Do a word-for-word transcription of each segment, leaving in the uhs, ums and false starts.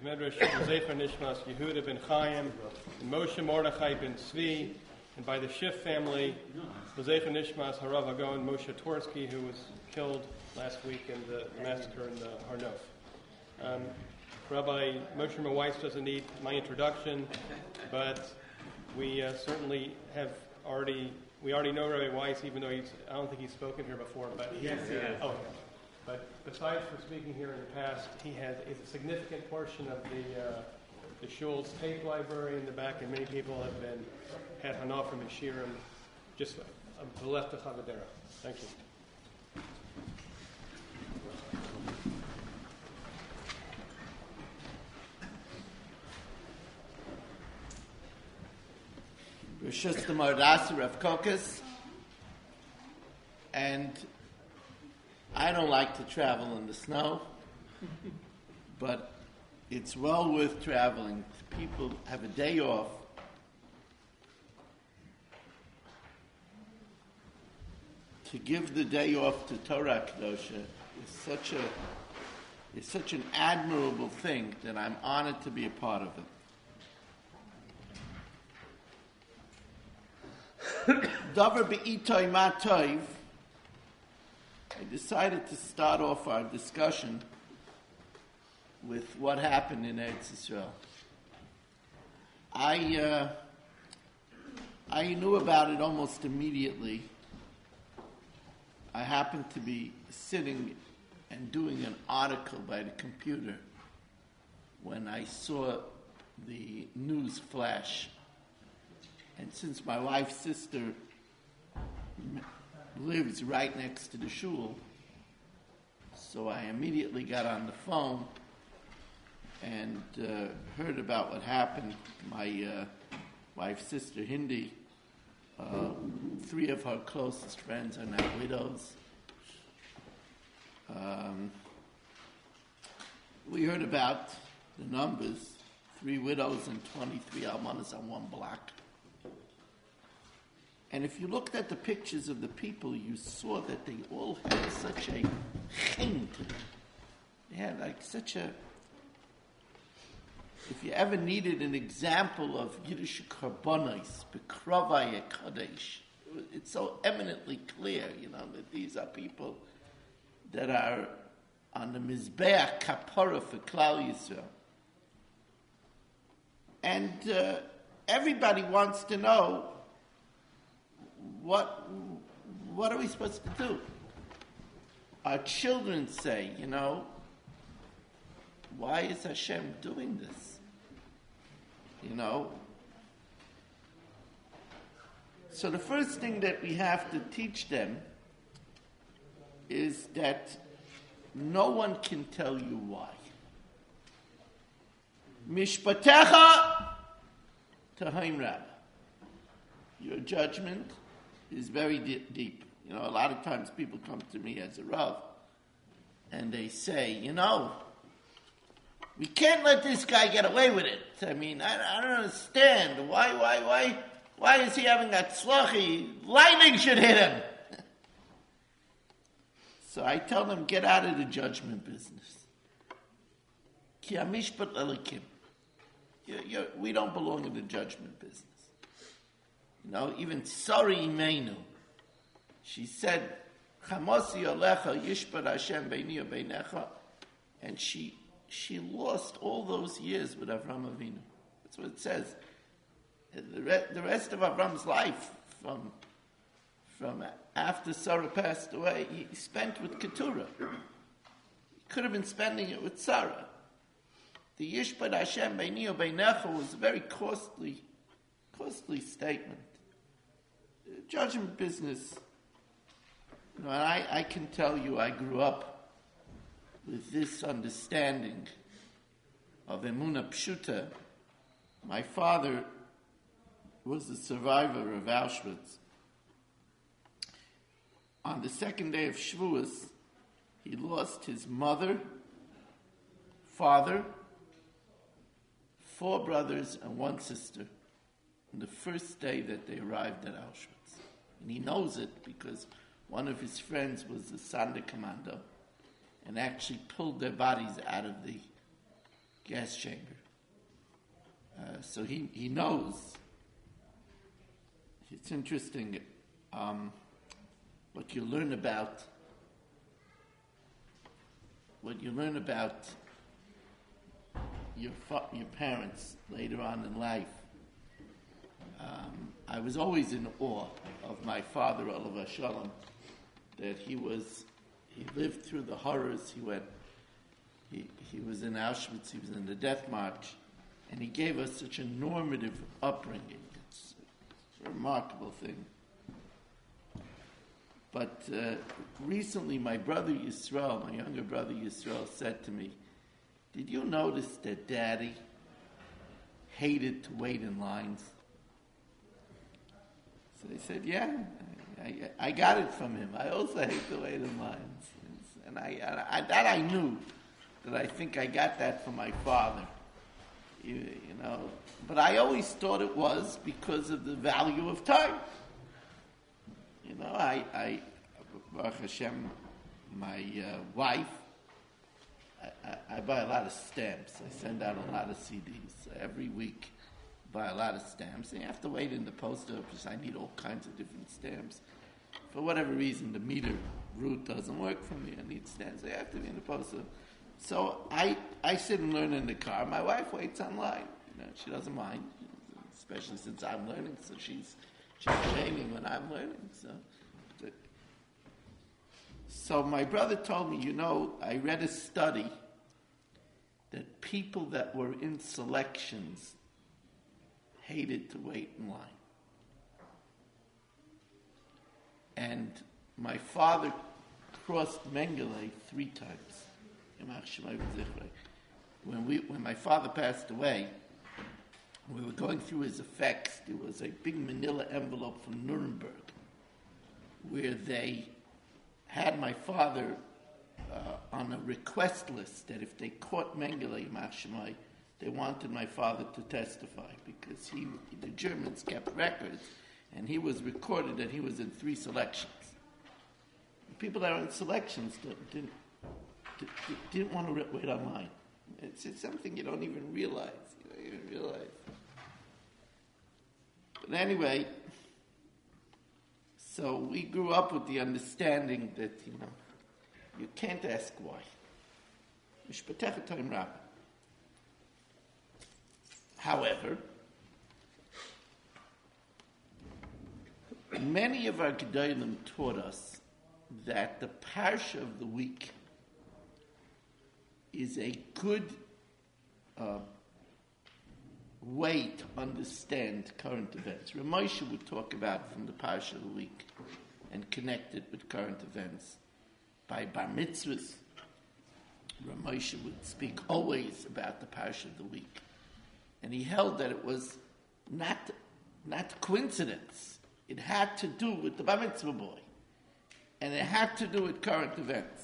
Medrash Zecher Nishmas Yehuda ben Chaim, and Moshe Mordechai ben Tzvi, and by the Schiff family, Zecher Nishmas Harav Agon Moshe Tversky, who was killed last week in the massacre in the Har Nof. Um, Rabbi Moshe Weiss doesn't need my introduction, but we uh, certainly have already, we already know Rabbi Weiss, even though he's, I don't think he's spoken here before, but he yes, has. yes. Oh, but besides for speaking here in the past, he has is a significant portion of the uh, the shul's tape library in the back, and many people have been had Hana from Yeshirim just uh, to left of Chavadera. Thank you. Rishus the Mordasi Rav Kokas, and I don't like to travel in the snow, but it's well worth traveling. People have a day off. To give the day off to Torah Kedosha is such a is such an admirable thing that I'm honored to be a part of it. Davar be'itoy ma toiv. I decided to start off our discussion with what happened in Eretz Yisrael. I uh, I knew about it almost immediately. I happened to be sitting and doing an article by the computer when I saw the news flash. And since my wife's sister lives right next to the shul, so I immediately got on the phone and uh, heard about what happened. My uh, wife's sister, Hindi, uh, three of her closest friends are now widows. Um, we heard about the numbers, three widows and twenty-three almanas on one block. And if you looked at the pictures of the people, you saw that they all had such a chin to them. They had like such a... If you ever needed an example of Yiddish karbonos, bekrovai kadesh, it's so eminently clear, you know, that these are people that are on the Mizbeach Kapara for Klal Yisrael. And uh, everybody wants to know, What what are we supposed to do? Our children say, you know, why is Hashem doing this? You know? So the first thing that we have to teach them is that no one can tell you why. Mishpatecha Tahaim Rab. Your judgment is very deep, deep. You know, a lot of times people come to me as a Rav and they say, you know, we can't let this guy get away with it. I mean, I, I don't understand. Why, why, why, why is he having that tzlachi? Lightning should hit him. So I tell them, get out of the judgment business. Ki hamishpat lelikim. We don't belong in the judgment business. You know, even Sari Imenu, she said, Chamosi Alecha Yishpat Hashem Beini Beinecha, and she she lost all those years with Avram Avinu. That's what it says. The, re- the rest of Avram's life, from from after Sarah passed away, he spent with Keturah. He could have been spending it with Sarah. The Yishpat Hashem Beini Beinecha was a very costly, costly statement. Judgment business. You know, and I, I can tell you I grew up with this understanding of Emunah Pshuta. My father was a survivor of Auschwitz. On the second day of Shavuos, he lost his mother, father, four brothers, and one sister on the first day that they arrived at Auschwitz. And he knows it because one of his friends was a Sande commando and actually pulled their bodies out of the gas chamber. Uh, so he, he knows. It's interesting um, what you learn about what you learn about your fa- your parents later on in life. Um, I was always in awe of my father, Olav Shalom, that he was he lived through the horrors. He went. He he was in Auschwitz. He was in the Death March, and he gave us such a normative upbringing. It's a remarkable thing. But uh, recently, my brother Yisrael, my younger brother Yisrael, said to me, "Did you notice that Daddy hated to wait in lines?" So I said, "Yeah, I, I, I got it from him. I also hate to wait in lines." And I, I, that I knew, that I think I got that from my father. You, you know, but I always thought it was because of the value of time. You know, I, I Baruch Hashem, my uh, wife, I, I, I buy a lot of stamps. I send out a lot of C Ds. Every week, buy a lot of stamps. And you have to wait in the post office. I need all kinds of different stamps. For whatever reason, the meter route doesn't work for me. I need stamps. I have to be in the post office. So I, I sit and learn in the car. My wife waits online. You know, she doesn't mind, especially since I'm learning. So she's she's shaming when I'm learning. So, but, so my brother told me, you know, I read a study that people that were in selections hated to wait in line. And my father crossed Mengele three times. When we, when my father passed away, we were going through his effects. There was a big manila envelope from Nuremberg where they had my father uh, on a request list that if they caught Mengele, they wanted my father to testify because he, the Germans kept records, and he was recorded that he was in three selections. People that are in selections didn't, didn't didn't want to wait online. It's, it's something you don't even realize. You don't even realize. But anyway, so we grew up with the understanding that, you know, you can't ask why. However, many of our Gedolim taught us that the parsha of the week is a good uh, way to understand current events. Ramosha would talk about from the Parsha of the week and connect it with current events. By Bar Mitzvahs, Ramosha would speak always about the Parsha of the week. And he held that it was not, not coincidence. It had to do with the Bar Mitzvah boy. And it had to do with current events.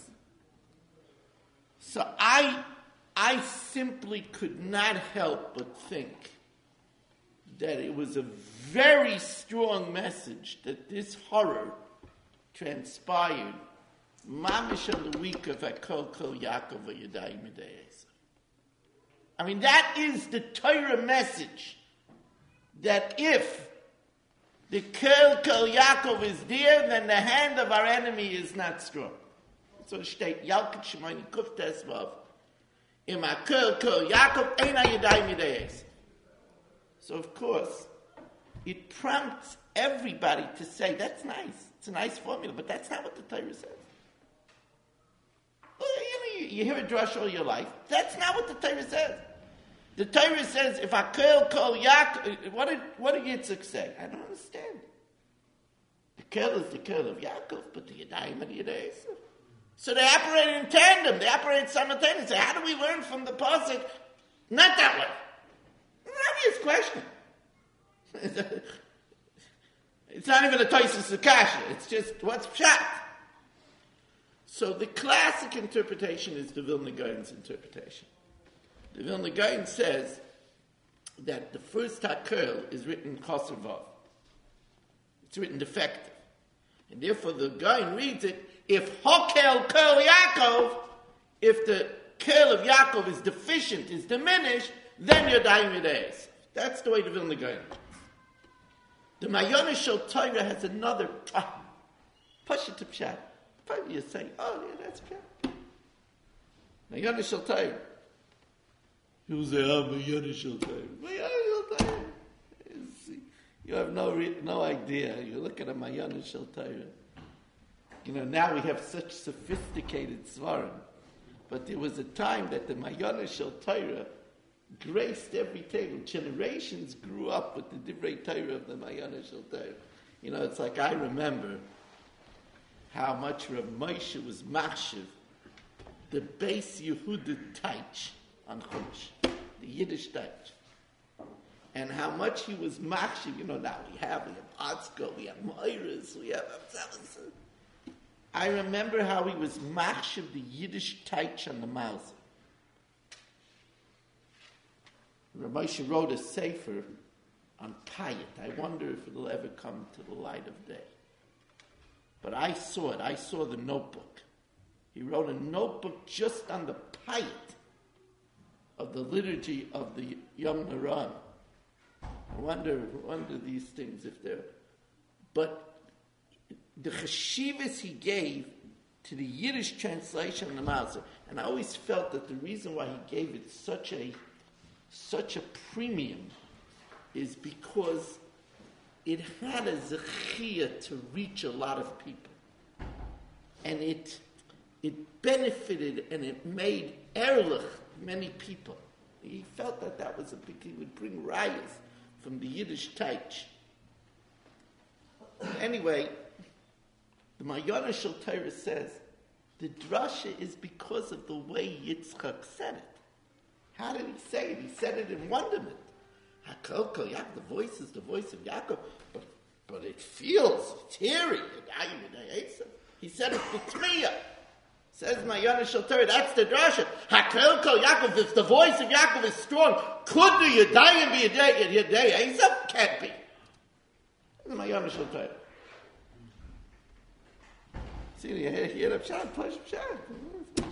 So I, I simply could not help but think that it was a very strong message that this horror transpired mamish on the week of Akol Kol Yaakov Yadai Midei. I mean, that is the Torah message, that if the Kol Kol Yaakov is there, then the hand of our enemy is not strong. So it steht, Yalkut Shemaini Kuf Tesvav, Im Akol Kol Yaakov Eina Yadai Midei. So of course, it prompts everybody to say, that's nice. It's a nice formula, but that's not what the Torah says. Well, you, know, you, you hear a drush all your life. That's not what the Torah says. The Torah says, if Akol Kol Yaakov, what did, what did Yitzchak say? I don't understand. The Kol is the Kol of Yaakov, but the Yadayim and the Yadayim. So they operate in tandem. They operate simultaneously. How do we learn from the pasuk? Not that way. It's an obvious question. It's not even a Tosfos Kasha. It's just what's pshat. So the classic interpretation is the Vilna Gaon's interpretation. The Vilna Gaon says that the first Hakel is written Chosr Vav. It's written defective. And therefore the Gaon reads it, if Hokel Kol Yaakov, if the Kel of Yaakov is deficient, is diminished, then you're dying with Esav. That's the way the Vilna Gaon. The Mayana Shel Torah has another push it to Pshat. Probably you say, oh yeah, that's Pshat. Mayana Shel Torah. You say, oh, Mayana Shel Torah. Mayana Shel Torah. You have no re- no idea. You look at a Mayana Shel Torah. You know, now we have such sophisticated svarim. But there was a time that the Mayana Shel Torah graced every table. Generations grew up with the Divrei Torah of the Mayana Shel Torah. You know, it's like I remember how much Rav Moshe was machshiv the Beis Yehuda Taich on Chumash, the Yiddish Taich. And how much he was machshiv. You know, now we have, we have Atzko, we have Moiras, we have Abzalasa. I remember how he was machshiv the Yiddish Taich on the Mauser. Rav Moshe wrote a sefer on Payat. I wonder if it'll ever come to the light of day. But I saw it. I saw the notebook. He wrote a notebook just on the Payat of the liturgy of the Yom Haran. I wonder, wonder these things if they're... But the cheshivas he gave to the Yiddish translation of the Mauser, and I always felt that the reason why he gave it such a such a premium is because it had a zechiyah to reach a lot of people. And it it benefited and it made erlich many people. He felt that that was a big, he would bring rayas from the Yiddish Taich. Anyway, the Mayana Shel Torah says, the drasha is because of the way Yitzchak said it. How did he say it? He said it in wonderment. HaKol Kol Yaakov, the voice is the voice of Yaakov, but, but it feels, it's hearing. He said it b'tmiyah. Says Mayana Shel Torah, that's the drasha. HaKol Kol Yaakov, if the voice of Yaakov is strong, could the Yadayim be Yadayim Esav? Can't be. That's Mayana Shel Torah. See, you hear the pshat, push pshat.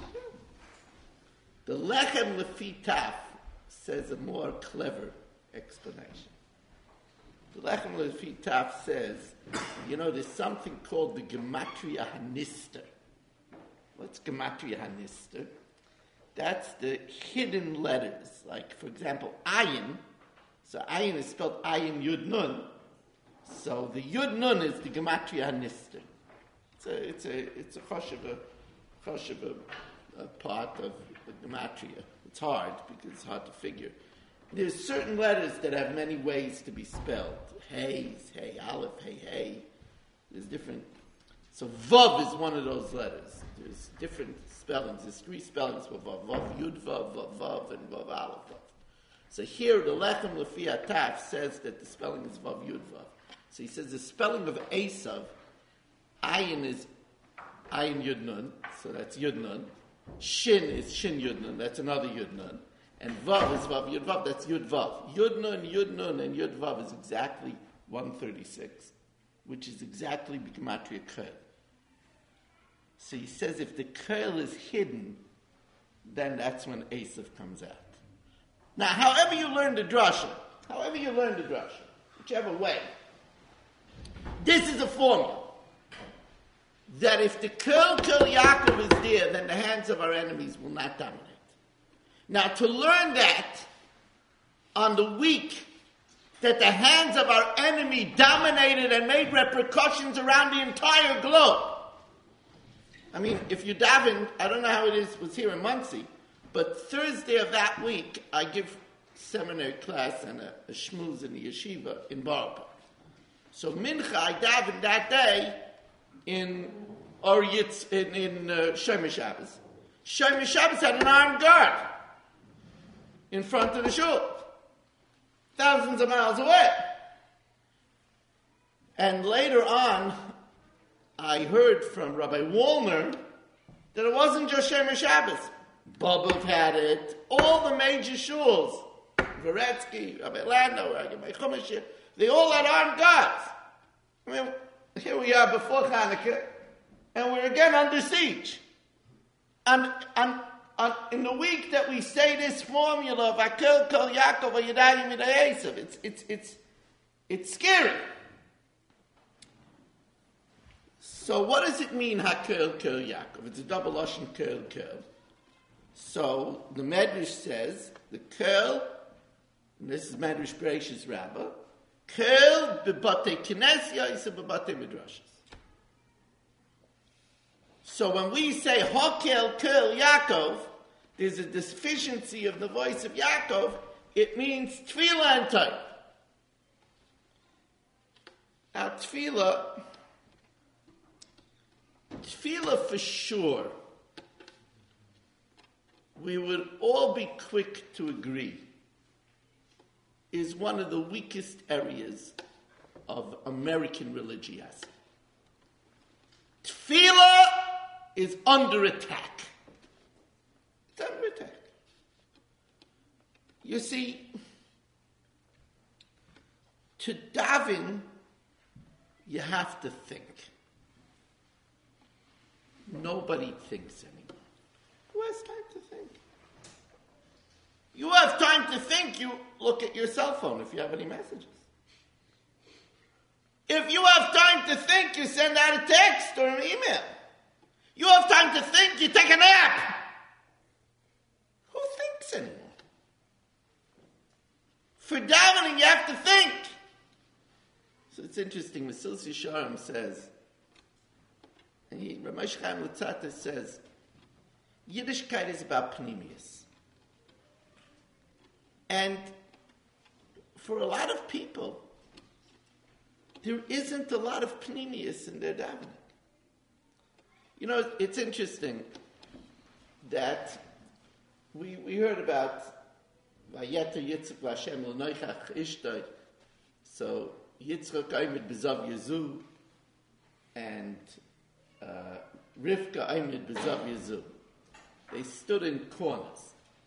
The Lechem Lefi Taf says a more clever explanation. The Lechem Lefi Taf says, you know, there's something called the Gematria Hanister. What's Gematria Hanister? That's the hidden letters. Like, for example, Ayin. So Ayin is spelled Ayin Yud Nun. So the Yud Nun is the Gematria Hanister. It's a, it's a, it's a choshev, choshev, a part of the gematria. It's hard because it's hard to figure. There's certain letters that have many ways to be spelled. Hey, hey, aleph, hey, hey. There's different. So vav is one of those letters. There's different spellings. There's three spellings for vav. Vav yud vav, vav vav, and vav aleph vav. So here the Lechem Lefi Ataf says that the spelling is vav yud vav. So he says the spelling of Esav, Ayin is Ayin Yud Nun, so that's Yud Nun. Shin is Shin Yud Nun, that's another Yud Nun. And Vav is Vav Yud Vav, that's Yud Vav. Yud Nun, Yud Nun, and Yud Vav is exactly one thirty-six, which is exactly Gematria Kel. So he says if the Kel is hidden, then that's when Esav comes out. Now, however you learn the drasha, however you learn the drasha, whichever way, this is a formula. That if the Kel Kel Yaakov is there, then the hands of our enemies will not dominate. Now, to learn that on the week that the hands of our enemy dominated and made repercussions around the entire globe. I mean, if you daven, I don't know how it is, was here in Muncie, but Thursday of that week, I give seminary class and a, a shmooze in the yeshiva in Borough Park. So Mincha, I davened that day in or Yitz, in, in uh, Shomer Shabbos. Shomer Shabbos had an armed guard in front of the shul, thousands of miles away. And later on, I heard from Rabbi Wallner that it wasn't just Shomer Shabbos. Bobov had it. All the major shuls, Varetsky, Rabbi Lando, Rabbi Chumash, they all had armed guards. I mean, here we are before Hanukkah, and we're again under siege. On, on on, in the week that we say this formula of Hakel Kol Yaakov Vayidayim Midei Esav. It's it's it's it's scary. So what does it mean Hakel Kol Yaakov? It's a double lashon Kol Kol. So the Medrash says the Kol, and this is Medrash Bereishis Rabbah, Kol b'batei Knesset Yisrael b'batei Midrashos. So when we say Hakel Kol Yaakov, there's a deficiency of the voice of Yaakov. It means Tefillah and type. Now Tefillah, Tefillah for sure, we would all be quick to agree, is one of the weakest areas of American religiosity. Tefillah is under attack. It's under attack. You see, to daven, you have to think. Nobody thinks anymore. Who has time to think? You have time to think, you look at your cell phone if you have any messages. If you have time to think, you send out a text or an email. You have time to think, you take a nap. Who thinks anymore? For davening, you have to think. So it's interesting, Mesilas Yesharim says, and he, Ramesh Chaim Luzzatto says, Yiddishkeit is about pneumius. And for a lot of people, there isn't a lot of pneumius in their davening. You know, it's interesting that we we heard about Vayeter Yitzchak L'Hashem L'Noichach Ishtoi. So Yitzchak Aymed B'Zav Yezu and uh, Rivka Aymed B'Zav Yezu. They stood in corners.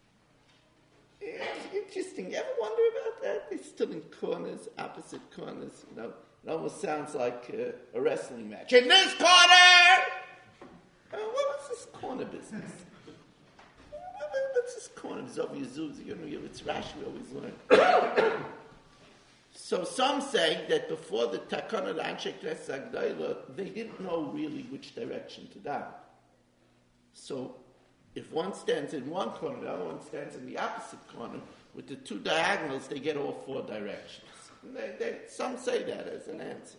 It's interesting. You ever wonder about that? They stood in corners, opposite corners. You know, it almost sounds like uh, a wrestling match. In this corner! Uh, what is this corner business? What's this corner? You know, it's Rashi, we always learn. So some say that before the Takana of the Anshe Knesset Agdayla, they didn't know really which direction to daven. So if one stands in one corner, the other one stands in the opposite corner, with the two diagonals, they get all four directions. And they, they, some say that as an answer.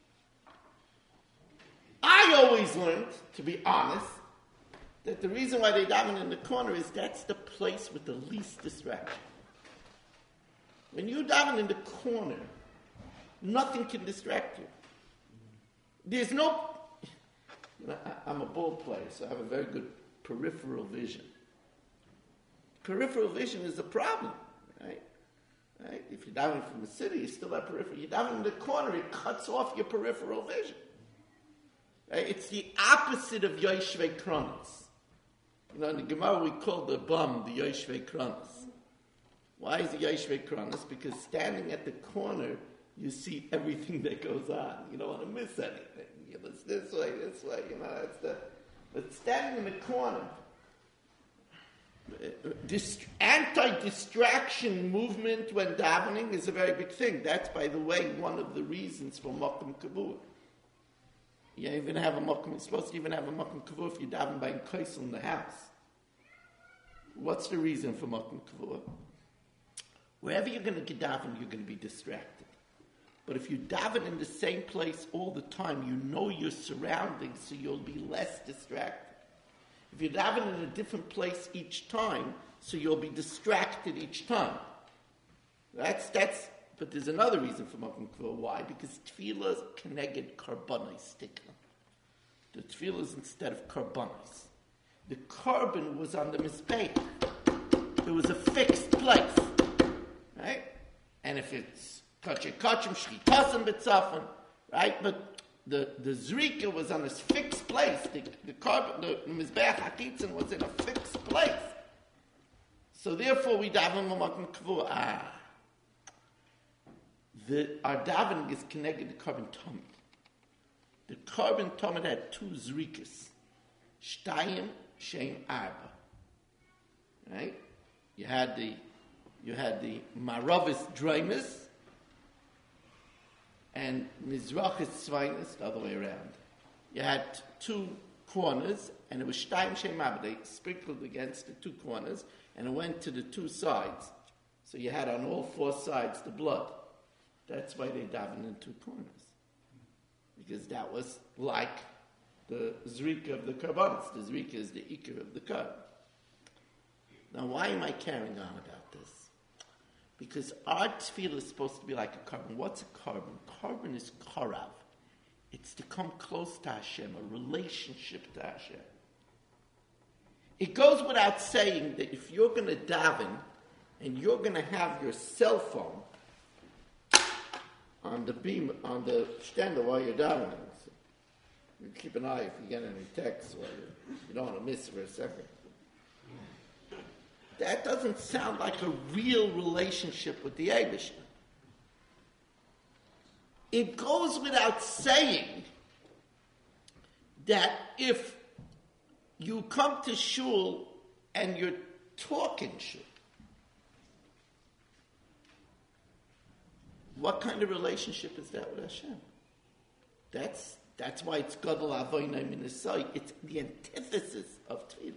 I always learned, to be honest, that the reason why they daven in the corner is that's the place with the least distraction. When you daven in the corner, nothing can distract you. There's no... You know, I, I'm a ball player, so I have a very good peripheral vision. Peripheral vision is a problem, right? Right? If you're davening from the city, you still have peripheral. You're davening in the corner, it cuts off your peripheral vision. Right? It's the opposite of Yoshvei Kronos. You know, in the Gemara we call the bum the Yoshvei Kronos. Why is it Yoshvei Kronos? Because standing at the corner, you see everything that goes on. You don't want to miss anything. You know, it's this way, this way, you know, that's the... But standing in the corner, Dist- anti-distraction movement when davening is a very big thing. That's, by the way, one of the reasons for Mokum Kavur. You even have a Mokum, you're supposed to even have a Mokum Kavur if you daven by Kaisel in the house. What's the reason for Mokum Kavur? Wherever you're going to get daven, you're going to be distracted. But if you daven in the same place all the time, you know your surroundings, so you'll be less distracted. If you daven in a different place each time, so you'll be distracted each time. That's, that's, but there's another reason for Mokum Kavur. Why? Because tefillah is keneged karbanos tikna. The tefillah is instead of karbanos. The carbon was on the mizbeach. It was a fixed place. Right? And if it's kachim kachim shchitasim b'tzafon, right? But the the zrika was on this fixed place. The the carbon, the, the mizbeach hakitzin was in a fixed place. So therefore, we daven Mokum Kavur. Ah, the our davening is connected to carbon tomid. The carbon tomid had two zrikas, shtayim shem arba. right? You had the you had the Maravis Draimus and Mizrachis Svainis, the other way around. You had two corners, and it was Shtaim Shemab. They sprinkled against the two corners, and it went to the two sides. So you had on all four sides the blood. That's why they davened in two corners. Because that was like the Zrika of the Karbanis. The Zrika is the Iker of the Karban. Now, why am I carrying on about this? Because our tefillah is supposed to be like a carbon. What's a carbon? Carbon is karav. It's to come close to Hashem, a relationship to Hashem. It goes without saying that if you're going to daven and you're going to have your cell phone on the beam, on the stender while you're davening, so you keep an eye if you get any texts or you, you don't want to miss for a second. That doesn't sound like a real relationship with the Eibishter. It goes without saying that if you come to shul and you're talking shul, what kind of relationship is that with Hashem? That's that's why it's Gadol Avoynai Min Hasai. It's the antithesis of Tefillah.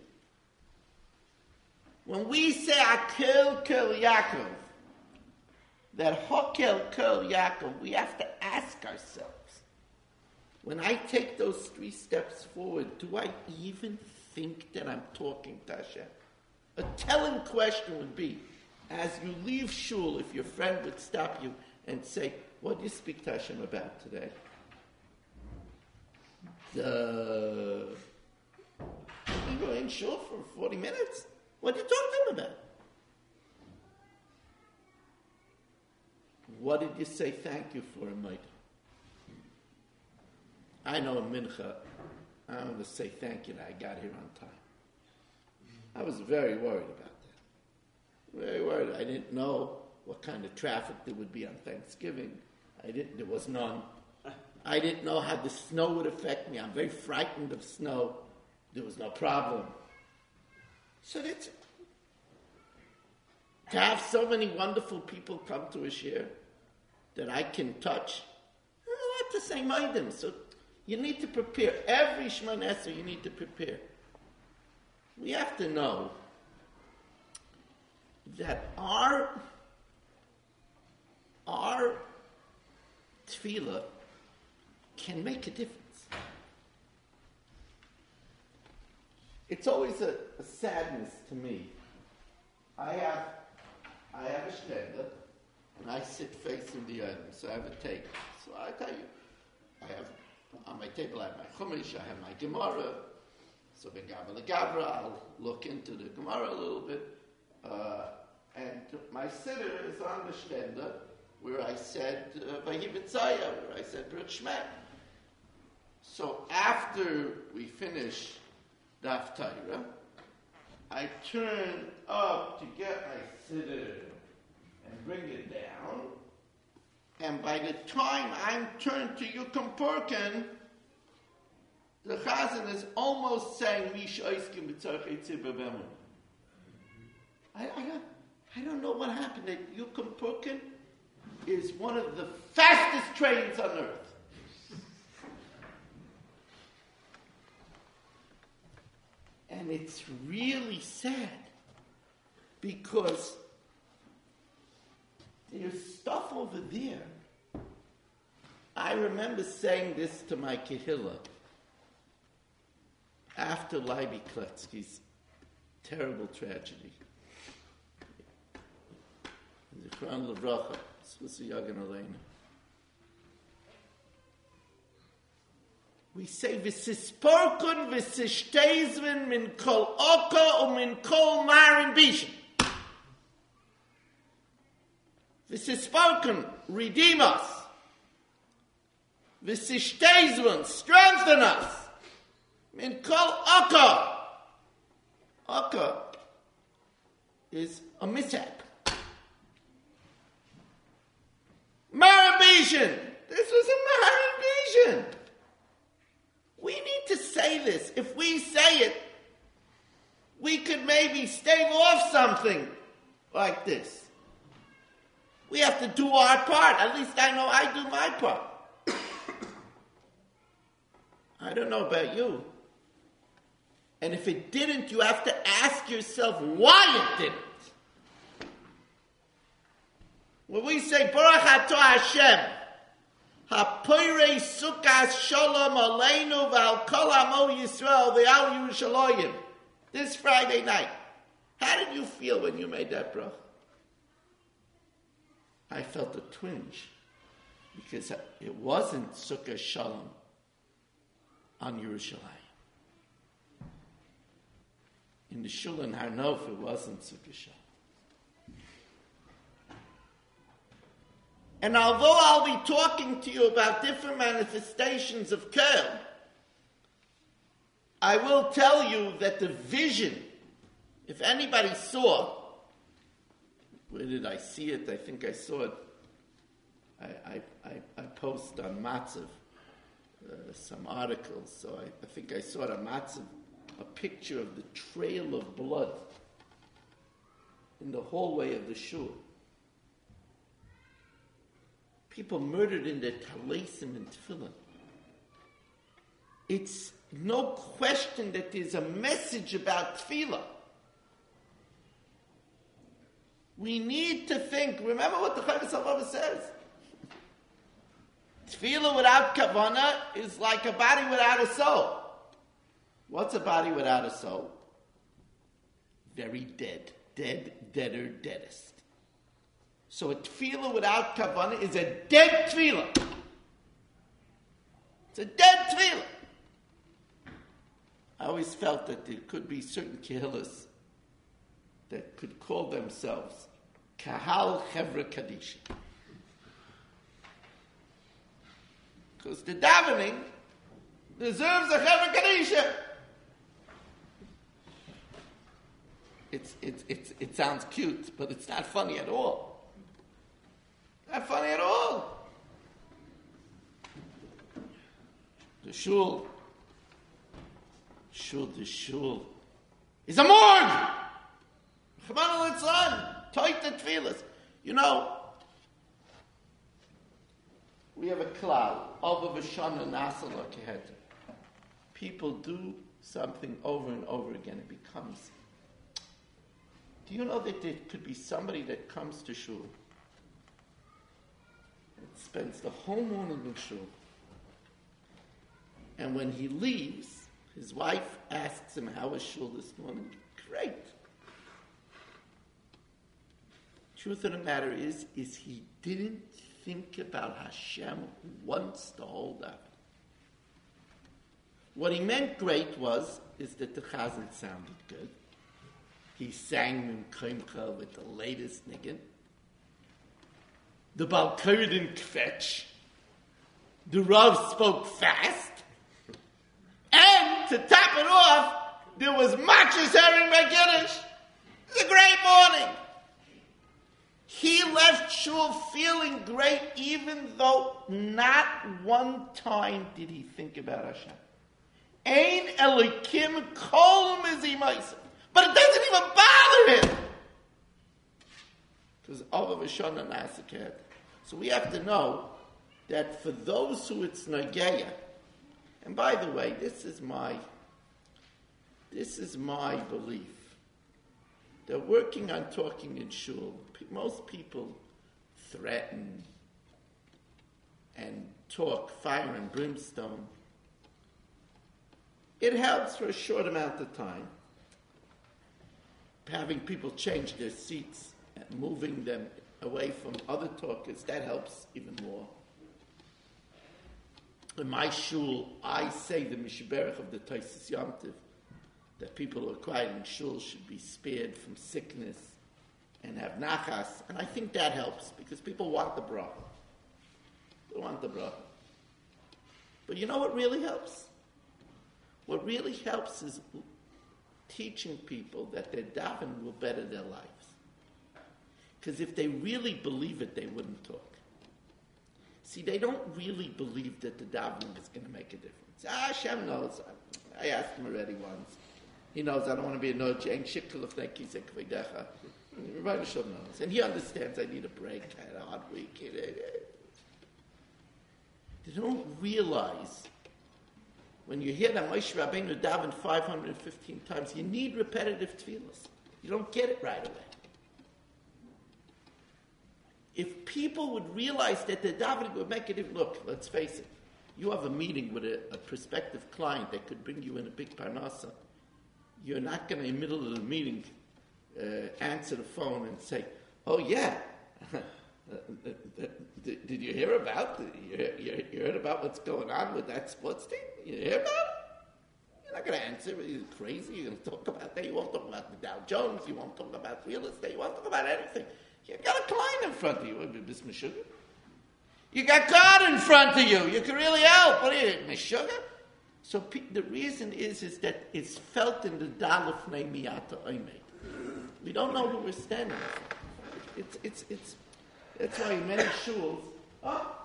When we say Akel Kel Yaakov, that Hokel Kel Yaakov, we have to ask ourselves, when I take those three steps forward, do I even think that I'm talking to Hashem? A telling question would be, as you leave shul, if your friend would stop you and say, what do you speak to Hashem about today? The... You go in shul for forty minutes? What did you talk to him about? What did you say thank you for, Mike? I know in Mincha, I want to say thank you that I got here on time. I was very worried about that. Very worried. I didn't know what kind of traffic there would be on Thanksgiving. I didn't. There was none. I didn't know how the snow would affect me. I'm very frightened of snow. There was no problem. So that's it. To have so many wonderful people come to a shir that I can touch, I don't have to say maidim. So you need to prepare. Every Shemona Esrei you need to prepare. We have to know that our our tefillah can make a difference. It's always a, a sadness to me. I have I have a shtender, and I sit facing the item, so I have a table. So I tell you, I have on my table I have my chumash, I have my Gemara. So Begavra Legavra, I'll look into the Gemara a little bit. Uh, and my sitter is on the shtender, where I said Vahi B'tzaya, where I said Brut Shmeh. So after we finish Daf Torah, I turn up to get my sitter and bring it down. And by the time I'm turned to Yukum Purkin, the Chazan is almost saying, I, I, don't, I don't know what happened. That Yukum Purkin is one of the fastest trains on earth. And it's really sad because there's stuff over there. I remember saying this to my Kehillah after Leiby Kletzky's terrible tragedy. Zichron Levracha, Svusi Yagan Elena. We say, V'sisporkun v'sishtezvin min kol oka u min kol marin bishin. V'sisporkun, redeem us. V'sishtezvin, strengthen us. Min kol oka. Oka is a mishap. Marin bishin. This was a marin bishin. We need to say this. If we say it, we could maybe stave off something like this, we have to do our part. At least I know I do my part. I don't know about you. And if it didn't, you have to ask yourself why it didn't. When we say, Baruch Atah Hashem, HaPoirei Sukkos Shalom Aleinu V'al Kol Amo Yisrael V'al Yerushalayim, this Friday night, how did you feel when you made that bracha? I felt a twinge, because it wasn't Sukkos Shalom on Yerushalayim. In the Shul in Har Nof, it wasn't Sukkos Shalom. And although I'll be talking to you about different manifestations of Kel, I will tell you that the vision, if anybody saw, where did I see it? I think I saw it. I, I, I, I post on Matzav uh, some articles, so I, I think I saw it on Matzav, a picture of the trail of blood in the hallway of the shul. People murdered in their talesim and tefillin. It's no question that there's a message about tefillah. We need to think, remember what the Chavis HaLevavos says. Tefillah without kavanah is like a body without a soul. What's a body without a soul? Very dead. Dead, deader, deadest. So a tefillah without kavanah is a dead tefillah. It's a dead tefillah. I always felt that there could be certain kehillas that could call themselves Kahal Chevra Kadisha. Because the davening deserves a Chevra Kadisha. It's, it's, it's, it sounds cute, but it's not funny at all. Not funny at all. The shul, shul, the shul is a morgue. Ch'mana litzlan, tight the tefillas. You know, we have a klal, Ava v'shana nasala kehet. People do something over and over again. It becomes. Do you know that there could be somebody that comes to shul and spends the whole morning in shul, and when he leaves, his wife asks him, how was shul this morning? Great. Truth of the matter is, is he didn't think about Hashem once the whole day. What he meant great was, is that the chazan sounded good. He sang Mim Kaimcha with the latest niggin. The Balkar didn't kvetch. The Rav spoke fast. And to top it off, there was Machas Herring by Kiddush. It's a great morning. He left shul feeling great, even though not one time did he think about Hashem. Ein Elikim kol mizimaisa. But it doesn't even bother him. Because Ava v'shana nasaket. So we have to know that for those who it's nageya, and by the way, this is my, this is my belief. They're working on talking in shul. Most people threaten and talk fire and brimstone. It helps for a short amount of time. Having people change their seats and moving them away from other talkers, that helps even more. In my shul, I say the Mishberach of the Taisis Yom Tov, that people who are quiet in shul should be spared from sickness and have nachas, and I think that helps because people want the bracha. They want the bracha. But you know what really helps? What really helps is teaching people that their daven will better their lives. Because if they really believe it, they wouldn't talk. See, they don't really believe that the davening is going to make a difference. Ah, Hashem knows. I asked him already once. He knows I don't want to be annoyed. And he understands I need a break. I had a hard week. They don't realize when you hear that Moshe Rabbeinu davened five hundred fifteen times, you need repetitive tefillas. You don't get it right away. If people would realize that the davening would make it, look, let's face it, you have a meeting with a, a prospective client that could bring you in a big parnasa. You're not going to, in the middle of the meeting, uh, answer the phone and say, oh yeah, did, did you hear about, the, you, you heard about what's going on with that sports team? You hear about it? You're not going to answer. You're crazy. You're going to talk about that. You won't talk about the Dow Jones. You won't talk about real estate. You won't talk about anything. You got a client in front of you, Miss Meshuggah. You got God in front of you. You can really help. What are you, Meshuggah? So pe- the reason is is that it's felt in the Dalef Neimiyata Oimed. We don't know who we're standing for. It's it's it's. That's why in many shuls. Oh, wow,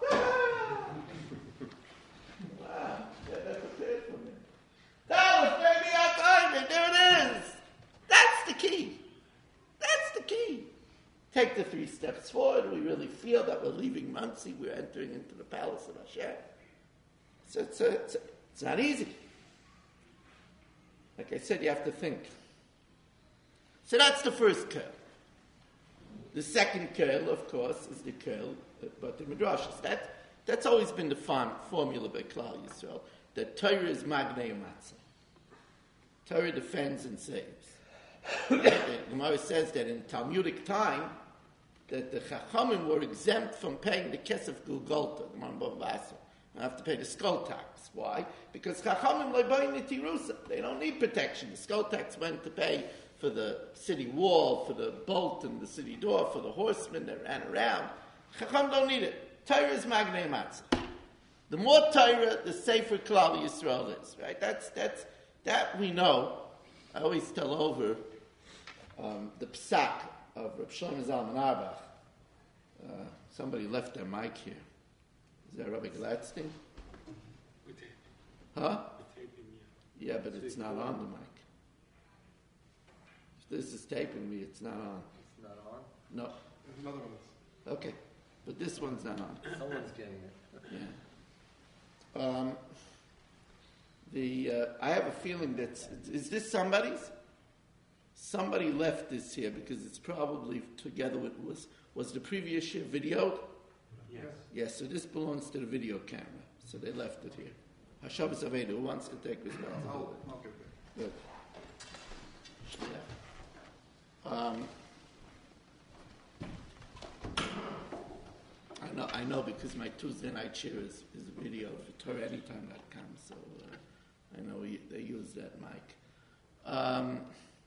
that's a bit for me. Dalef Neimiyata Oimed. There it is. That's the key. That's the key. Take the three steps forward. We really feel that we're leaving Monsey. We're entering into the palace of Hashem. So it's, a, it's, a, it's not easy. Like I said, you have to think. So that's the first curl. The second curl, of course, is the curl, but the Midrashas. That, that's always been the fun, formula by Klal Yisrael, that Torah is Magnei Matzah. Torah defends and saves. The Gemara says that in Talmudic time, that the Chachamim were exempt from paying the Kesef Gulgolta, the Mambov Vaso. They have to pay the skull tax. Why? Because Chachamim leiboin nitirusa. They don't need protection. The skull tax went to pay for the city wall, for the bolt and the city door, for the horsemen that ran around. Chacham don't need it. Torah is Magnei Matzah. The more Torah, the safer Klal Yisrael is. Right? That's that's that we know. I always tell over um, the psak of Reb Shlomo Zalman Auerbach. Uh, somebody left their mic here. Is that Rabbi Gladstein? Huh? Yeah, but it's not on the mic. If this is taping me, it's not on. It's not on? No. There's another one. Okay. But this one's not on. Someone's getting it. Yeah. Um, the uh, I have a feeling that is this somebody's? Somebody left this here because it's probably together with was was the previous year videoed. Yes. Yes. So this belongs to the video camera. So they left it here. Hashavas Aveda, who wants to take responsibility? I'll, I'll get there. Good. Yeah. Um, I know, I know, because my Tuesday night share is, is a video for Torah Anytime dot com, so uh, I know we, they use that mic. Um,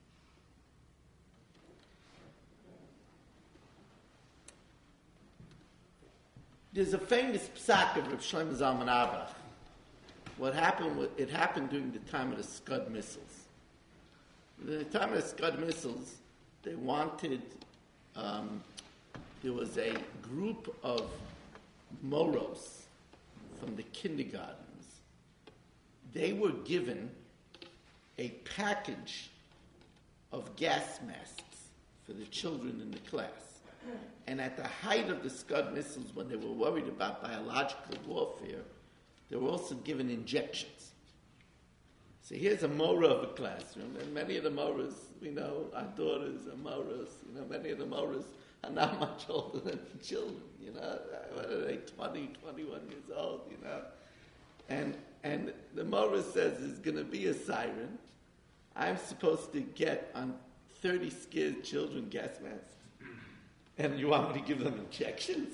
there's a famous psak of Reb Shlomo Zalman Auerbach. What happened? Was, it happened during the time of the Scud missiles. The time of the Scud missiles, they wanted. Um, There was a group of moros from the kindergartens. They were given a package of gas masks for the children in the class. And at the height of the Scud missiles, when they were worried about biological warfare, they were also given injections. So here's a mora of a classroom, and many of the moras, we know, our daughters are moras, you know, many of the moras are not much older than the children, you know. What are they, twenty, twenty-one years old, you know? And and the Mora says there's going to be a siren. I'm supposed to get on thirty scared children gas masks. And you want me to give them injections?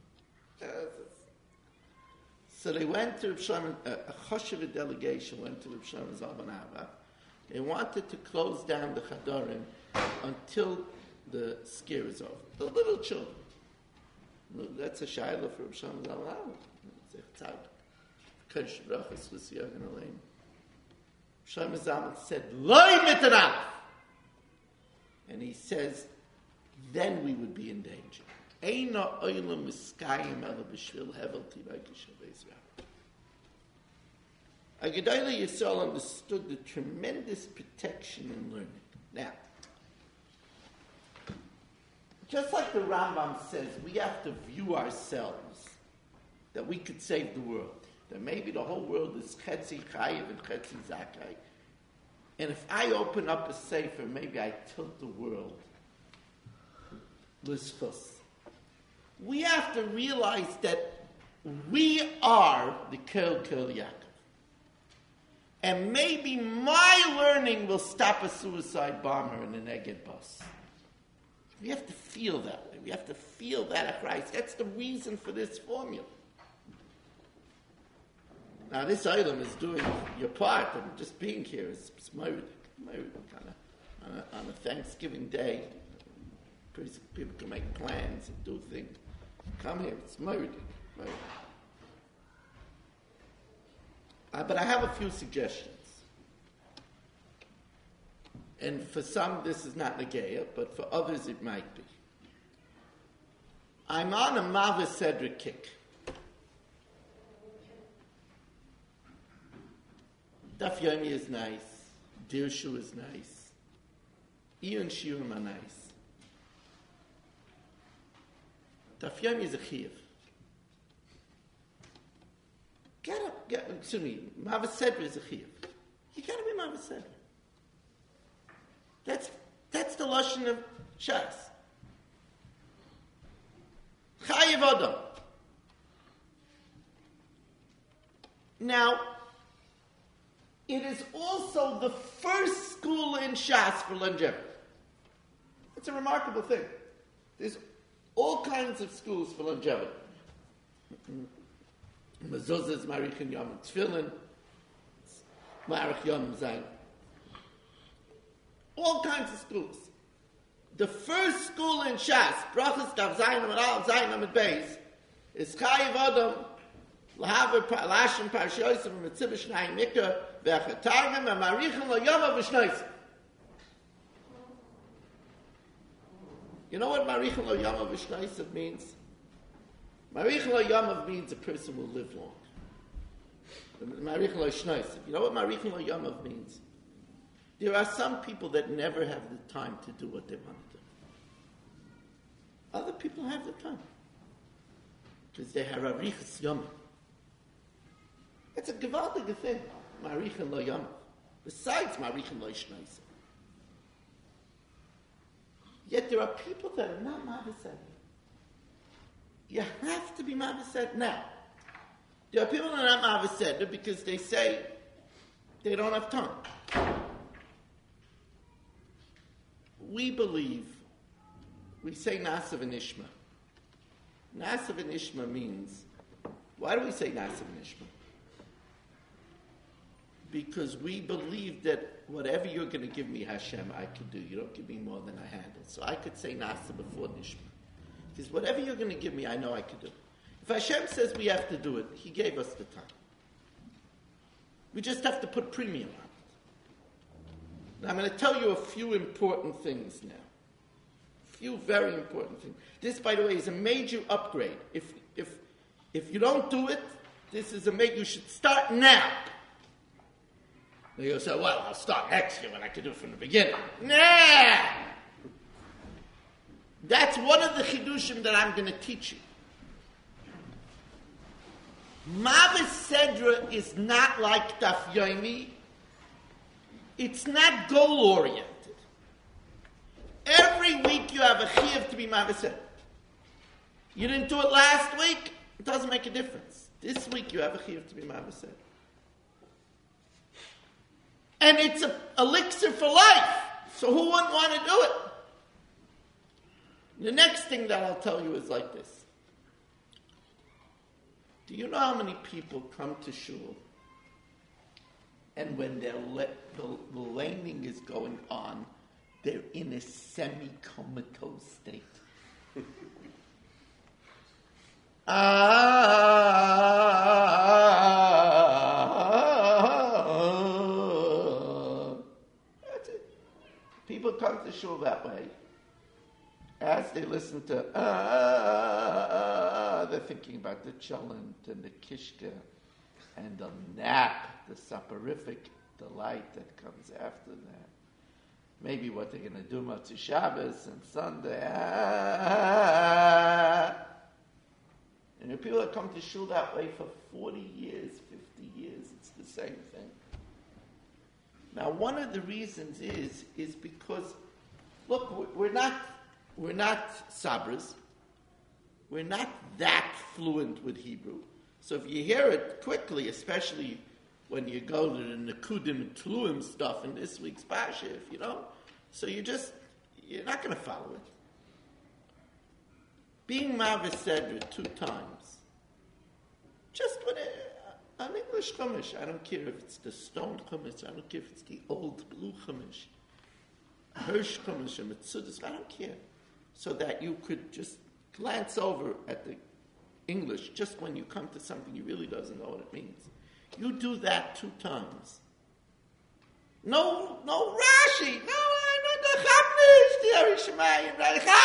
So they went to Reb Shlomo, a Choshev delegation went to Reb Shlomo Zalman Auerbach. They wanted to close down the Chadorim until the scare is over. The little children. That's a shayla for Reb Shlomo Zalman Auerbach. Kodesh Brachos L'Siyagan Alein. Shlomo Zalman said, "Loi mitanaf," and he says, then we would be in danger. Eina oilam miskayim ela b'shvil hevel tivay kishav Israel. A Gedolei Yisrael understood the tremendous protection in learning. Now, just like the Rambam says, we have to view ourselves that we could save the world. That maybe the whole world is Chetzi Chayiv and Chetzi Zakai. And if I open up a sefer, maybe I tilt the world. Lischus. We have to realize that we are the Kel Kel Yaakov. And maybe my learning will stop a suicide bomber in an Egged bus. We have to feel that way. We have to feel that at Christ. That's the reason for this formula. Now, this item is doing your part, and just being here is smirid, smirid, kind of on a, on a Thanksgiving day. People can make plans and do things. Come here, it's smirid, smirid. Uh, but I have a few suggestions. And for some, this is not Nageya, but for others, it might be. I'm on a Mavis Cedric kick. Daf Yomi is nice. Dirshu is nice. Ian Shiurim are nice. Daf Yomi is a chiyuv. Get up, get, excuse me, Mavis Sedra is a chiyuv. You gotta be Mavis Sedra. That's, that's the lashon of Shas. Chayiv Adam. Now, it is also the first school in Shas for longevity. It's a remarkable thing. There's all kinds of schools for longevity. Mezuzahs, Marichin Yom Tefillin, Marich Yom Zayin. All kinds of schools. The first school in Shas, Brachas Dav Zayin Amid Al Zayin Amid Beis, is Chayiv Adam, Lahaver Lashim Parshoysim Mitzvah Shnai Mikra Ve'achatargim and Marichin Lo Yoma V'Shnoisim. You know what Marichin Lo Yoma V'Shnoisim means? Marichin Lo Yoma means a person will live long. Marichin Lo Shnoisim. You know what Marichin Lo Yoma means? There are some people that never have the time to do what they want to do. Other people have the time. Because they have Arichas Yomim. It's a gewaltige thing. Marichin Lo Yomim. Besides Marichin Lo Shnoisim. Yet there are people that are not Mavised. You have to be Mavised now. There are people that are not Mavised because they say they don't have time. We believe, we say Nasav and Ishma. Nasav and Ishma means, why do we say Nasav and Ishma? Because we believe that whatever you're going to give me, Hashem, I can do. You don't give me more than I handle. So I could say Nasav before Nishma. Because whatever you're going to give me, I know I can do. If Hashem says we have to do it, He gave us the time. We just have to put premium on it. Now, I'm going to tell you a few important things now. A few very important things. This, by the way, is a major upgrade. If if if you don't do it, this is a major. You should start now. Now you'll say, well, I'll start next year when I can do it from the beginning. Nah! That's one of the chidushim that I'm going to teach you. Mavis Sedra is not like Daf Yomi. It's not goal-oriented. Every week you have a chiyuv to be Mavis Sedra. You didn't do it last week, it doesn't make a difference. This week you have a chiyuv to be Mavis Sedra. And it's an elixir for life. So who wouldn't want to do it? The next thing that I'll tell you is like this. Do you know how many people come to shul and when their le- the, the laning is going on, they're in a semi-comatose state? ah, that's it. People come to shul that way. As they listen to, ah, they're thinking about the cholent and the kishka and the nap, the soporific delight that comes after that. Maybe what they're going to do Motzei Shabbos and Sunday. Ah. And if people have come to shul that way for forty years, fifty years, it's the same thing. Now, one of the reasons is is because, look, we're not we're not sabras. We're not that fluent with Hebrew. So if you hear it quickly, especially when you go to the Nekudim and Tluim stuff in this week's Parsha, if you don't, so you just you're not going to follow it. Being Mavis Sedra two times, just when it, an English Chumash, I don't care if it's the stone Chumash, I don't care if it's the old blue Chumash, Hirsch Chumash, or Metzudas, I don't care. So that you could just glance over at the English just when you come to something you really doesn't know what it means. You do that two times. No, no Rashi, no, I don't the Shemayim,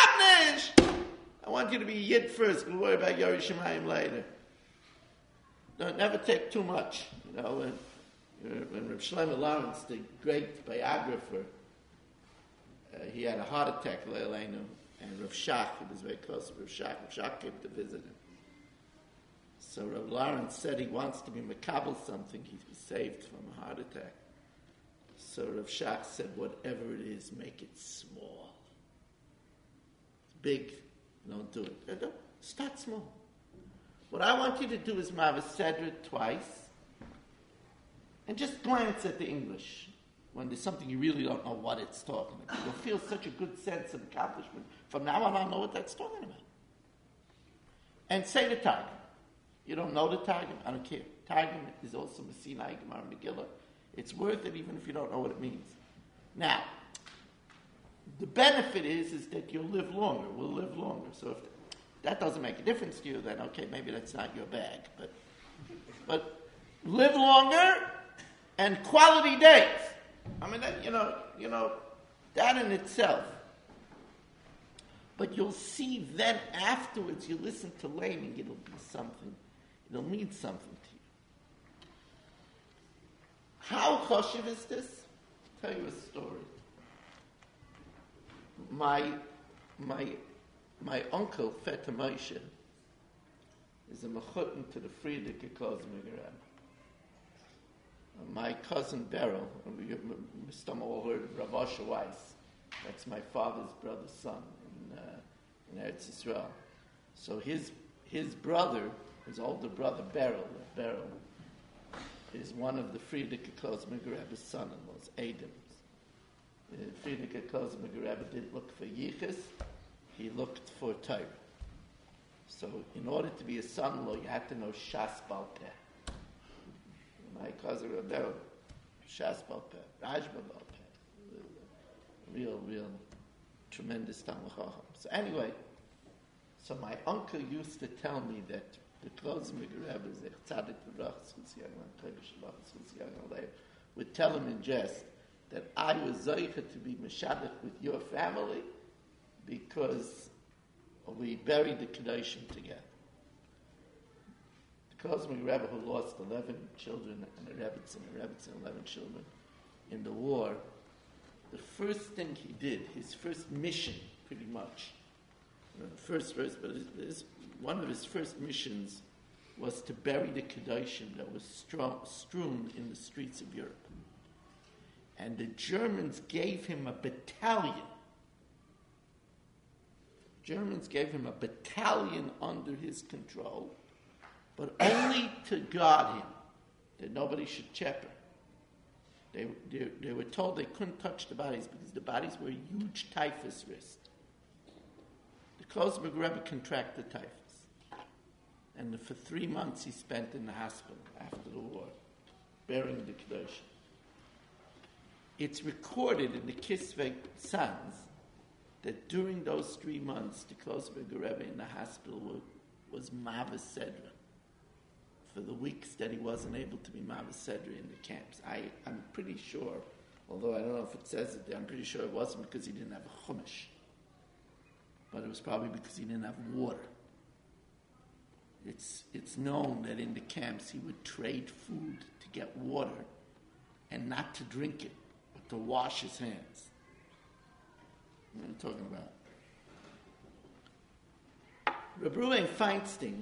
I want you to be Yid first, we'll worry about Yori Shemayim later. Don't never take too much. You know, when, when Reb Shlomo Lawrence, the great biographer, uh, he had a heart attack, Leilenu, and Rav Shach, he was very close to Rav Shach. Rav Shach came to visit him. So Rav Lawrence said he wants to be Makabel something, he'd be saved from a heart attack. So Rav Shach said, whatever it is, make it small. It's big, don't do it. Don't, start small. What I want you to do is Mavis Sedra twice, and just glance at the English. When there's something you really don't know what it's talking about, you'll feel such a good sense of accomplishment. From now on, I'll know what that's talking about. And say the Targum. You don't know the Targum? I don't care. Targum is also Sinai, Gemara, Megillah. It's worth it even if you don't know what it means. Now, the benefit is, is that you'll live longer. We'll live longer. So if that doesn't make a difference to you, then okay, maybe that's not your bag. But, but live longer and quality days. I mean, that, you know, you know, that in itself. But you'll see then afterwards, you listen to Laning, it'll be something. It'll mean something to you. How choshev is this? I'll tell you a story. My, my, my uncle, Feta Moshe, is a mechutin to the Friedrich Klozmer. My cousin Beryl, some all heard of Rav Asher Weiss. That's my father's brother's son in, uh, in Eretz Yisrael. So his his brother, his older brother Beryl, Beryl, is one of the Friedrich Klozmer Rebbe's son-in-laws, Adams. Uh, Friedrich Klozmer Rebbe didn't look for yichus, he looked for Torah. So in order to be a son-in-law, you had to know Shas Bal Peh. My cousin Rebbe, Shas Bal Peh, Rajba Bal Peh, real, real tremendous Talmid Chacham. So anyway, so my uncle used to tell me that the Klozmer Rebbe, Tzaddik V'Rach, would tell him in jest that I was Zoicha to be Meshadach with your family because we buried the Kedoshim together. The Klozmer Rebbe, who lost eleven children, and a Rebbetzin, a Rebbetzin, eleven children in the war, the first thing he did, his first mission, pretty much, you know, the first verse, but his, his, one of his first missions was to bury the Kedoshim that was strong, strewn in the streets of Europe. And the Germans gave him a battalion. Germans gave him a battalion under his control, but only to guard him, that nobody should check him. They, they, they were told they couldn't touch the bodies because the bodies were a huge typhus risk. The Klozmer Rebbe contracted typhus. And for three months he spent in the hospital after the war, burying the Kedoshim. It's recorded in the Kisvei Sons that during those three months, the Klozmer Rebbe in the hospital was, was Mavis Sedra for the weeks that he wasn't able to be Mavis Sedra in the camps. I, I'm pretty sure, although I don't know if it says it there, I'm pretty sure it wasn't because he didn't have a chumash, but it was probably because he didn't have water. it's it's known that in the camps he would trade food to get water and not to drink it, but to wash his hands. What are you talking about? Reb Ruben Feinstein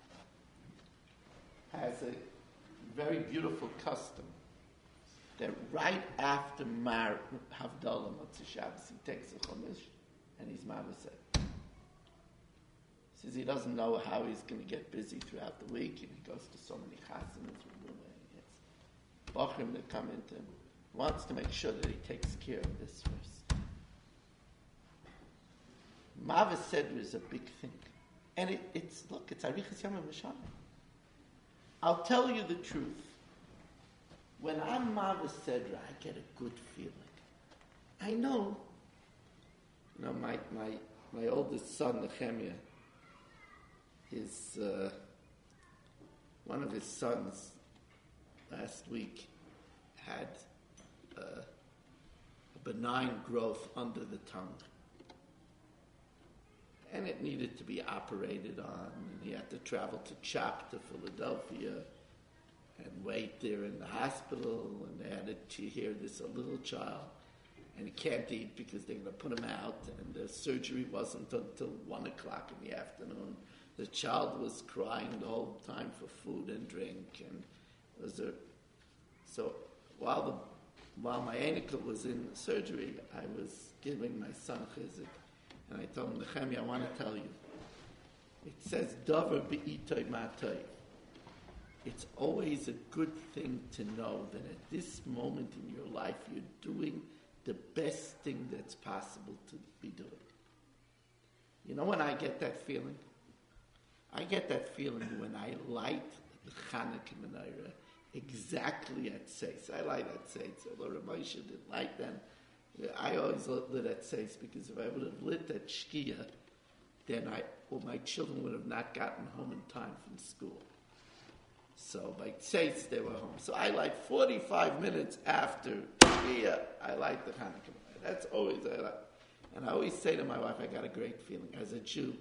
has a very beautiful custom that right after Mar Havdalah Motzei Shabbos he takes a chumash and he's mavaseh. He says he doesn't know how he's going to get busy throughout the week, and he goes to so many chassims and he gets bachrim that come into him. He wants to make sure that he takes care of this first. Mavaseh is a big thing, and it, it's look, it's arichas yom v'shanim. I'll tell you the truth. When I'm Mavaseh, I get a good feeling. I know, you know, my my my oldest son Nehemiah. His, uh, one of his sons last week had uh, a benign growth under the tongue. And it needed to be operated on. And he had to travel to CHOP to Philadelphia and wait there in the hospital. And they had to hear this a little child. And he can't eat because they're going to put him out. And the surgery wasn't until one o'clock in the afternoon. The child was crying the whole time for food and drink, and it was a, so while the while my ankle was in surgery, I was giving my son chizik, and I told him, Nehemiah, I want to tell you. It says davar be'itoy matoy. It's always a good thing to know that at this moment in your life you're doing the best thing that's possible to be doing. You know when I get that feeling? I get that feeling when I light the Chanukah menorah exactly at Seis. I light at Seis, although Ramosha didn't like them. I always lit at Seis because if I would have lit at Shkia, then I, well, my children would have not gotten home in time from school. So by Seis, they were home. So I light forty-five minutes after Shkia, I light the Chanukah menorah. That's always, I like. And I always say to my wife, I got a great feeling. As a Jew,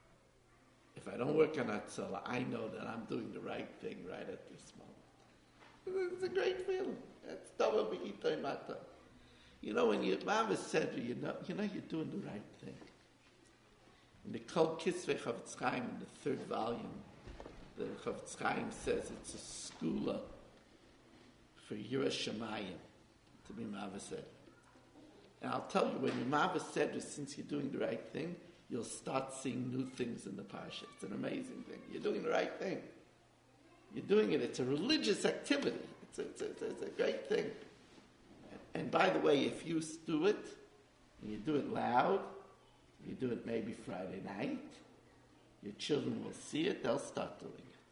if I don't work on Hatzalah, I know that I'm doing the right thing right at this moment. It's a great feeling. That's davar be'itoy matoy. You know, when your Mama said, you know, you know you're doing the right thing. In the Kol Kisvei Chavetz Chaim, in the third volume, the Chavetz Chaim says it's a skula for Yirah Shamayim to be Mavaseh. And I'll tell you, when your Mavaseh, since you're doing the right thing, you'll start seeing new things in the parsha. It's an amazing thing. You're doing the right thing. You're doing it. It's a religious activity. It's a, it's a, it's a great thing. And by the way, if you do it, and you do it loud, you do it maybe Friday night, your children will see it, they'll start doing it.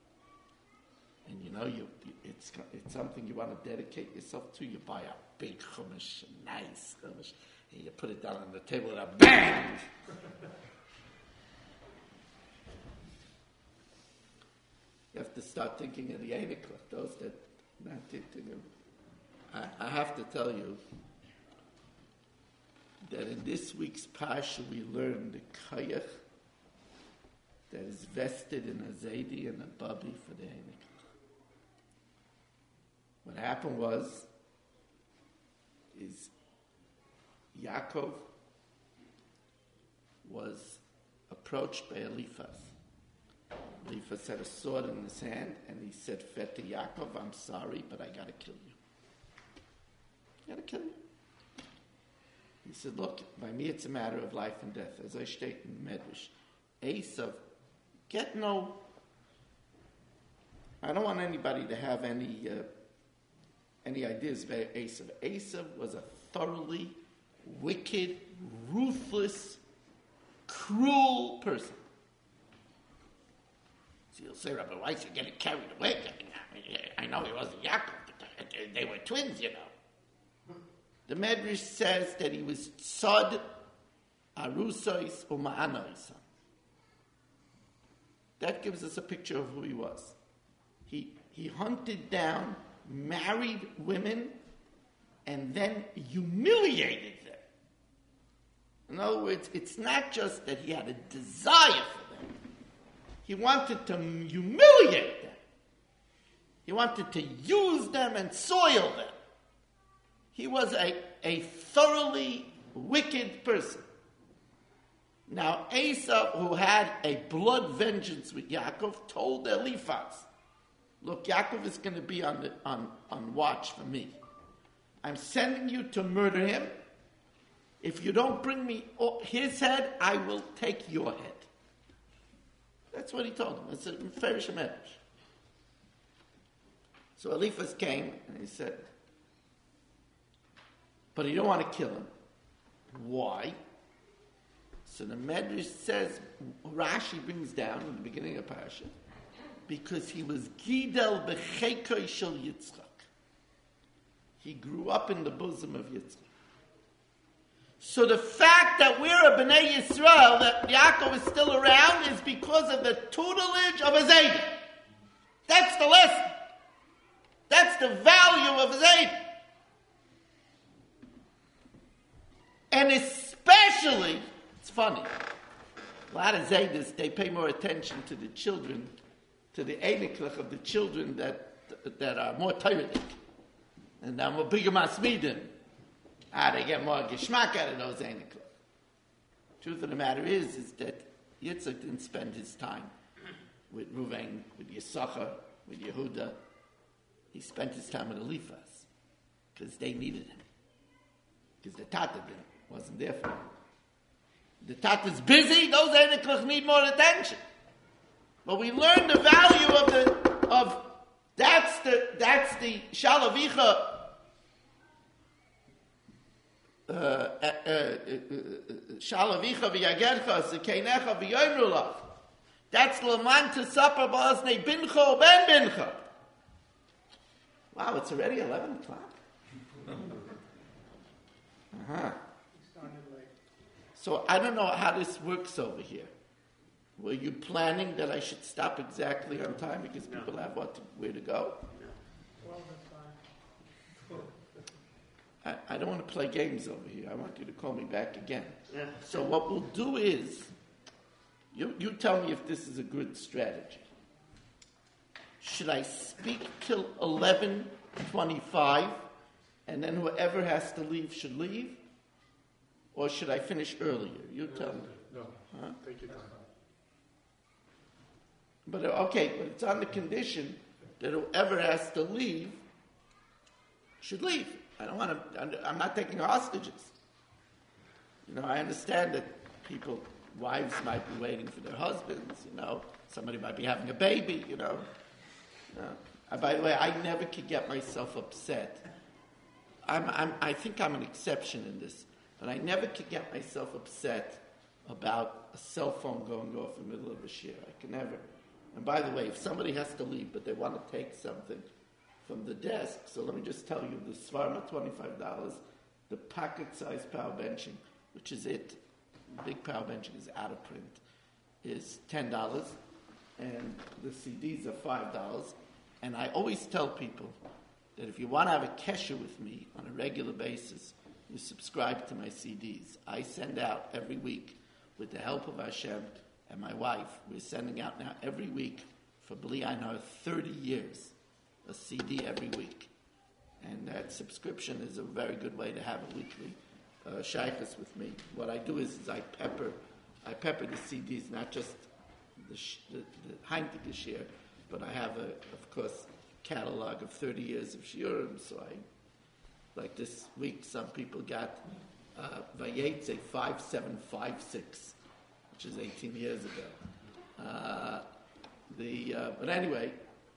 And you know, you, it's, it's something you want to dedicate yourself to. You buy a big chumash, a nice chumash, and you put it down on the table and a bang! You have to start thinking of the Einikla, those that not thinking. I, I have to tell you that in this week's Parsha we learned the Kayach that is vested in a Zaydi and a Babi for the Einikla. What happened was, is Yaakov was approached by Eliphaz. Eliphaz had a sword in his hand, and he said, "Fet to Yaakov, I'm sorry, but I got to kill you. I got to kill you." He said, "Look, by me it's a matter of life and death. As I state in Medrash, Esav, get no. I don't want anybody to have any uh, any ideas about Esav. Esav was a thoroughly wicked, ruthless, cruel person." So you'll say, "Rabbi Weiss, you're getting carried away. I know he wasn't Yaakov, but they were twins, you know." The Medrash says that he was Tzad, Arusois, Uma'anois. That gives us a picture of who he was. He he hunted down married women and then humiliated them. In other words, it's not just that he had a desire for them. He wanted to humiliate them. He wanted to use them and soil them. He was a, a thoroughly wicked person. Now, Esau, who had a blood vengeance with Yaakov, told Eliphaz, look, Yaakov is going to be on, the, on, on watch for me. I'm sending you to murder him. If you don't bring me his head, I will take your head. That's what he told him. It's a Ferish Medrash. So Eliphaz came and he said, but he don't want to kill him. Why? So the Medrash says, Rashi brings down in the beginning of Parasha, because he was Gidel b'cheikoi shel Yitzchak. He grew up in the bosom of Yitzchak. So the fact that we're a Bnei Yisrael, that Yaakov is still around, is because of the tutelage of a Zayden. That's the lesson. That's the value of a Zayden. And especially, it's funny, a lot of Zaydis, they pay more attention to the children, to the Einiklach of the children that that are more Torah-dik, and are more bigger masmidim. Ah, they get more geschmack out of those Einiklach. Truth of the matter is, is that Yitzchak didn't spend his time with Ruvain, with Yisachar, with Yehuda. He spent his time with Eliphaz, because they needed him. Because the Tata didn't. Wasn't there for him. The Tata's busy, those Einiklach need more attention. But we learn the value of the, of, that's the, that's the Shalavicha, Shalavicha v'yagercha, Sekeinecha v'yoimrulav. That's Laman to supper ba'aznei bincha ben bincha. Wow, it's already eleven o'clock. Uh-huh. So I don't know how this works over here. Were you planning that I should stop exactly on time because people have what to, where to go? I, I don't want to play games over here. I want you to call me back again. Yeah. So what we'll do is, you, you tell me if this is a good strategy. Should I speak till eleven twenty-five, and then whoever has to leave should leave? Or should I finish earlier? You tell me. No, huh? Take your time. But okay, but it's on the condition that whoever has to leave should leave. I don't want to, I'm not taking hostages. You know, I understand that people, wives might be waiting for their husbands, you know. Somebody might be having a baby, you know. You know. And by the way, I never could get myself upset. I'm, I'm, I think I'm an exception in this, but I never could get myself upset about a cell phone going off in the middle of a shir. I can never. And by the way, if somebody has to leave, but they want to take something from the desk, so let me just tell you, the Svarma, twenty-five dollars, the pocket-sized power benching, which is it, big power benching is out of print, is ten dollars, and the C Ds are five dollars. And I always tell people that if you want to have a kesher with me on a regular basis, you subscribe to my C Ds. I send out every week, with the help of Hashem and my wife, we're sending out now every week for Bli Einar thirty years, a C D every week. And that subscription is a very good way to have a weekly uh, shaykhus with me. What I do is, is I pepper I pepper the C Ds, not just the, sh- the, the Heintige shir, but I have, a, of course, catalog of thirty years of shiurim. So I, like this week, some people got uh, Vayetze five seven five six, which is eighteen years ago. Uh, the uh, but anyway,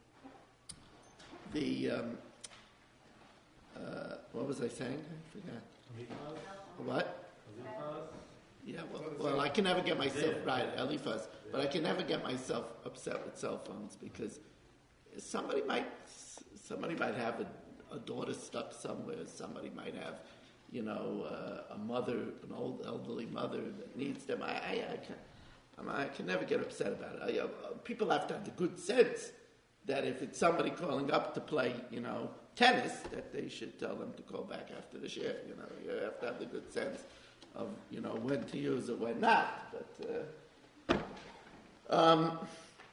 the um, uh, what was I saying? I forgot. What? Yeah, well, well, I can never get myself right, Eliphaz, but I can never get myself upset with cell phones because somebody might somebody might have a, a daughter stuck somewhere. Somebody might have, you know, uh, a mother, an old elderly mother that needs them. I, I, I can, I can never get upset about it. I, uh, people have to have the good sense that if it's somebody calling up to play, you know, tennis, that they should tell them to call back after the share. You know, you have to have the good sense of, you know, when to use it, when not. But uh, um,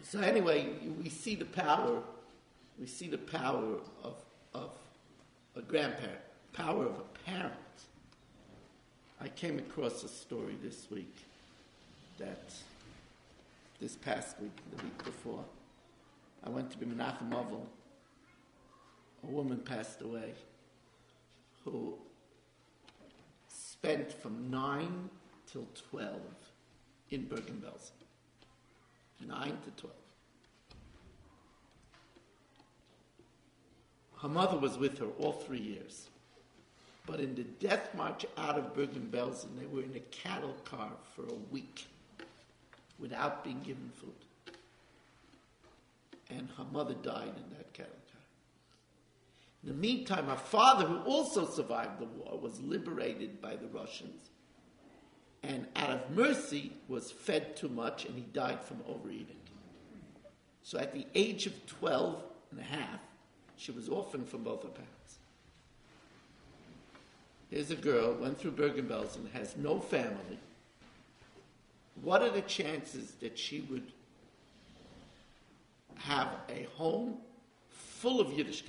So anyway, we see the power, we see the power of, of a grandparent, power of a parent. I came across a story this week that, this past week, the week before, I went to be Menachem Oval. A woman passed away who spent from nine till twelve in Bergen-Belsen. nine to twelve. Her mother was with her all three years. But in the death march out of Bergen-Belsen, they were in a cattle car for a week without being given food. And her mother died in that cattle car. In the meantime, her father, who also survived the war, was liberated by the Russians, and out of mercy was fed too much, and he died from overeating. So at the age of twelve and a half, she was orphaned from both her parents. Here's a girl, went through Bergen-Belsen, has no family. What are the chances that she would have a home full of Yiddishkeit?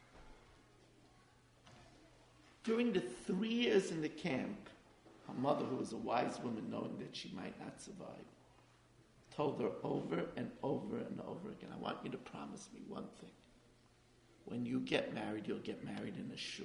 During the three years in the camp, her mother, who was a wise woman, knowing that she might not survive, told her over and over and over again, I want you to promise me one thing. When you get married, you'll get married in a shul.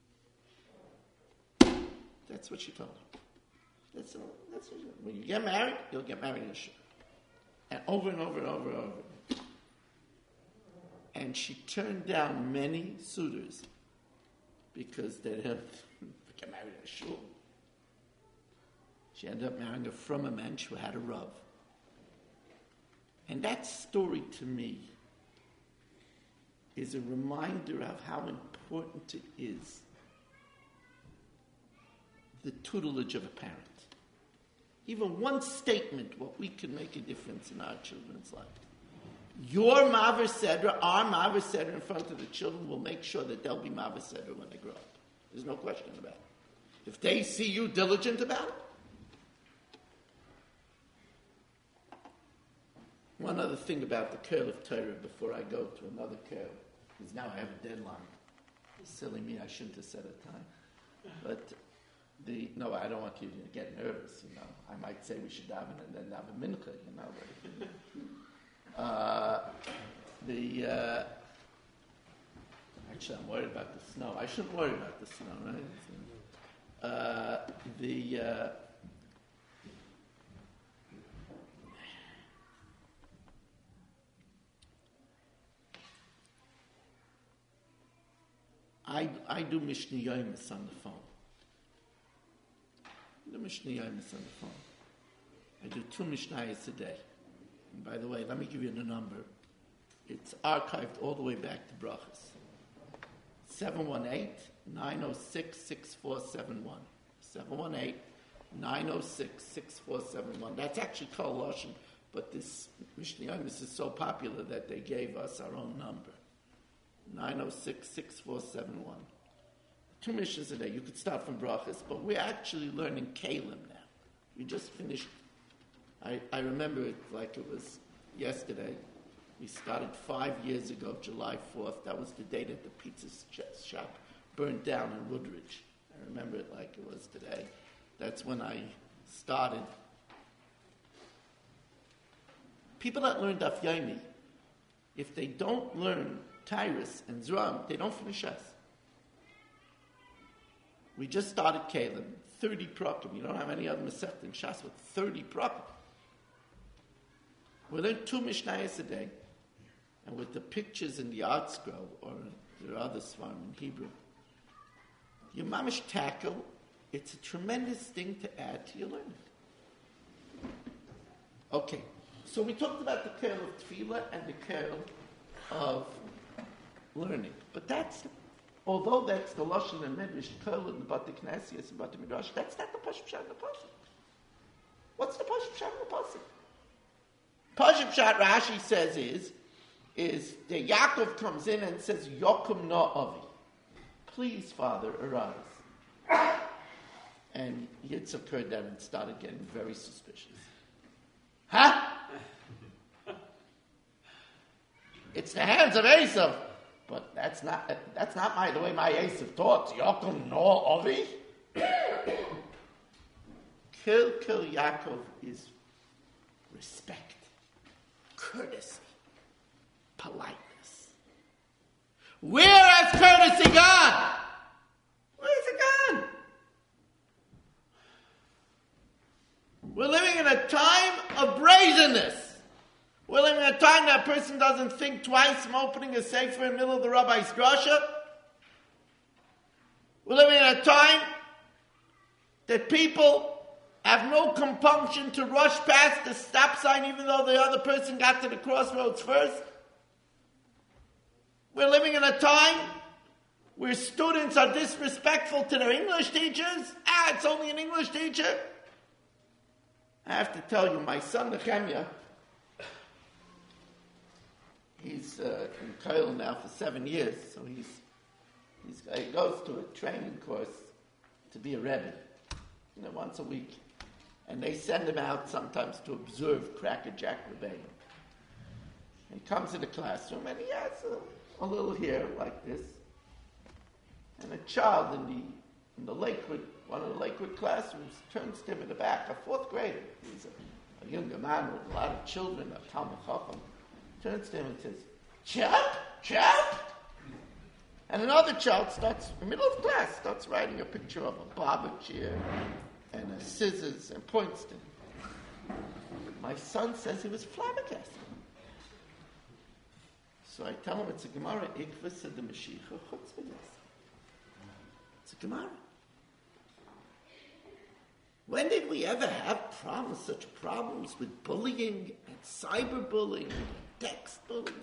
That's what she told her. That's, all, that's what she told her. When you get married, you'll get married in a shul. And over and over and over and over. And she turned down many suitors because they didn't get married in a shul. She ended up marrying a frummer mensch who had a rav. And that story to me is a reminder of how important it is, the tutelage of a parent. Even one statement, what we can make a difference in our children's life. Your Maver Sedra, our Maver Sedra in front of the children will make sure that they'll be Maver Sedra when they grow up. There's no question about it. If they see you diligent about it. One other thing about the curl of Torah before I go to another curl, because now I have a deadline. Silly me, I shouldn't have said a time. But the no, I don't want you to get nervous, you know. I might say we should daven and then daven mincha, you know. But, uh, the uh, actually, I'm worried about the snow. I shouldn't worry about the snow, right? Uh, the uh, I, I do Mishnah Yomis on the phone. I do Mishnah Yomis on the phone. I do two Mishnayos a day. And by the way, let me give you the number. It's archived all the way back to Brachas. seven one eight, nine oh six, six four seven one. seven one eight, nine oh six, six four seven one. That's actually called Lashon, but this Mishnah Yomis is so popular that they gave us our own number. nine oh six, six four seven one. Two missions a day. You could start from Brachas, but we're actually learning Kalim now. We just finished. I, I remember it like it was yesterday. We started five years ago, July fourth. That was the day that the pizza shop burned down in Woodridge. I remember it like it was today. That's when I started. People that learn Daf Yomi, if they don't learn Tyrus and Zram, they don't finish us. We just started Kalim, thirty prakim. You don't have any other Masechet in Shas with thirty prakim. We learn two Mishnayos a day, and with the pictures in the art scroll, or there are other Svarim in Hebrew, your mamish tackle, it's a tremendous thing to add to your learning. Okay, so we talked about the curl of Tefillah and the curl of learning. But that's, although that's the Lashon and Midrash, Kol and the Bate Knesias and Bate Midrash, that's not the Pashut Pshat in the Pasuk. What's the Pashut Pshat in the Pasuk? Pashut Pshat, Rashi says, is, is that Yaakov comes in and says, Yokum no Avi. Please, Father, arise. And Yitzhak heard that and started getting very suspicious. Huh? it's the hands of Esav. But that's not that's not my the way my Esav talks. Yaakov no Ovi. Kil Kil Yaakov is respect, courtesy, politeness. Where has courtesy gone? Where's it gone? We're living in a time of brazenness. We're living in a time that a person doesn't think twice from opening a sefer in the middle of the rabbi's drasha. We're living in a time that people have no compunction to rush past the stop sign even though the other person got to the crossroads first. We're living in a time where students are disrespectful to their English teachers. Ah, it's only an English teacher. I have to tell you, my son Nehemiah, he's uh, in Koil now for seven years, so he's, he's he goes to a training course to be a rebbe, you know, once a week. And they send him out sometimes to observe Cracker Jack Rebbeinu. He comes to the classroom and he has a, a little hair like this. And a child in the in the Lakewood, one of the Lakewood classrooms, turns to him in the back, a fourth grader. He's a, a younger man with a lot of children, a Talmud Chacham. Turns to him and says, "Chap, chap." And another child starts, in the middle of class, starts writing a picture of a barber chair and a scissors and points to him. My son says he was flabbergasted. So I tell him it's a Gemara, Ikvus of the Mashiach Chutzpah. It's a Gemara. When did we ever have problems, such problems with bullying and cyberbullying and text bullying?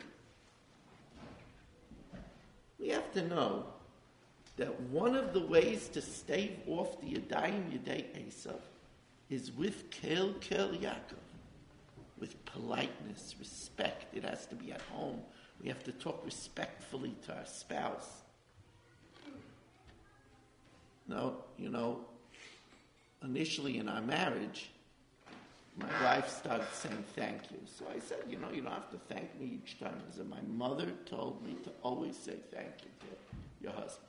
We have to know that one of the ways to stave off the Yadayim Yadei Esav is with Kel Kel Yaakov, with politeness, respect. It has to be at home. We have to talk respectfully to our spouse. No, you know, initially in our marriage, my wife started saying thank you. So I said, you know, you don't have to thank me each time. I said, my mother told me to always say thank you to your husband.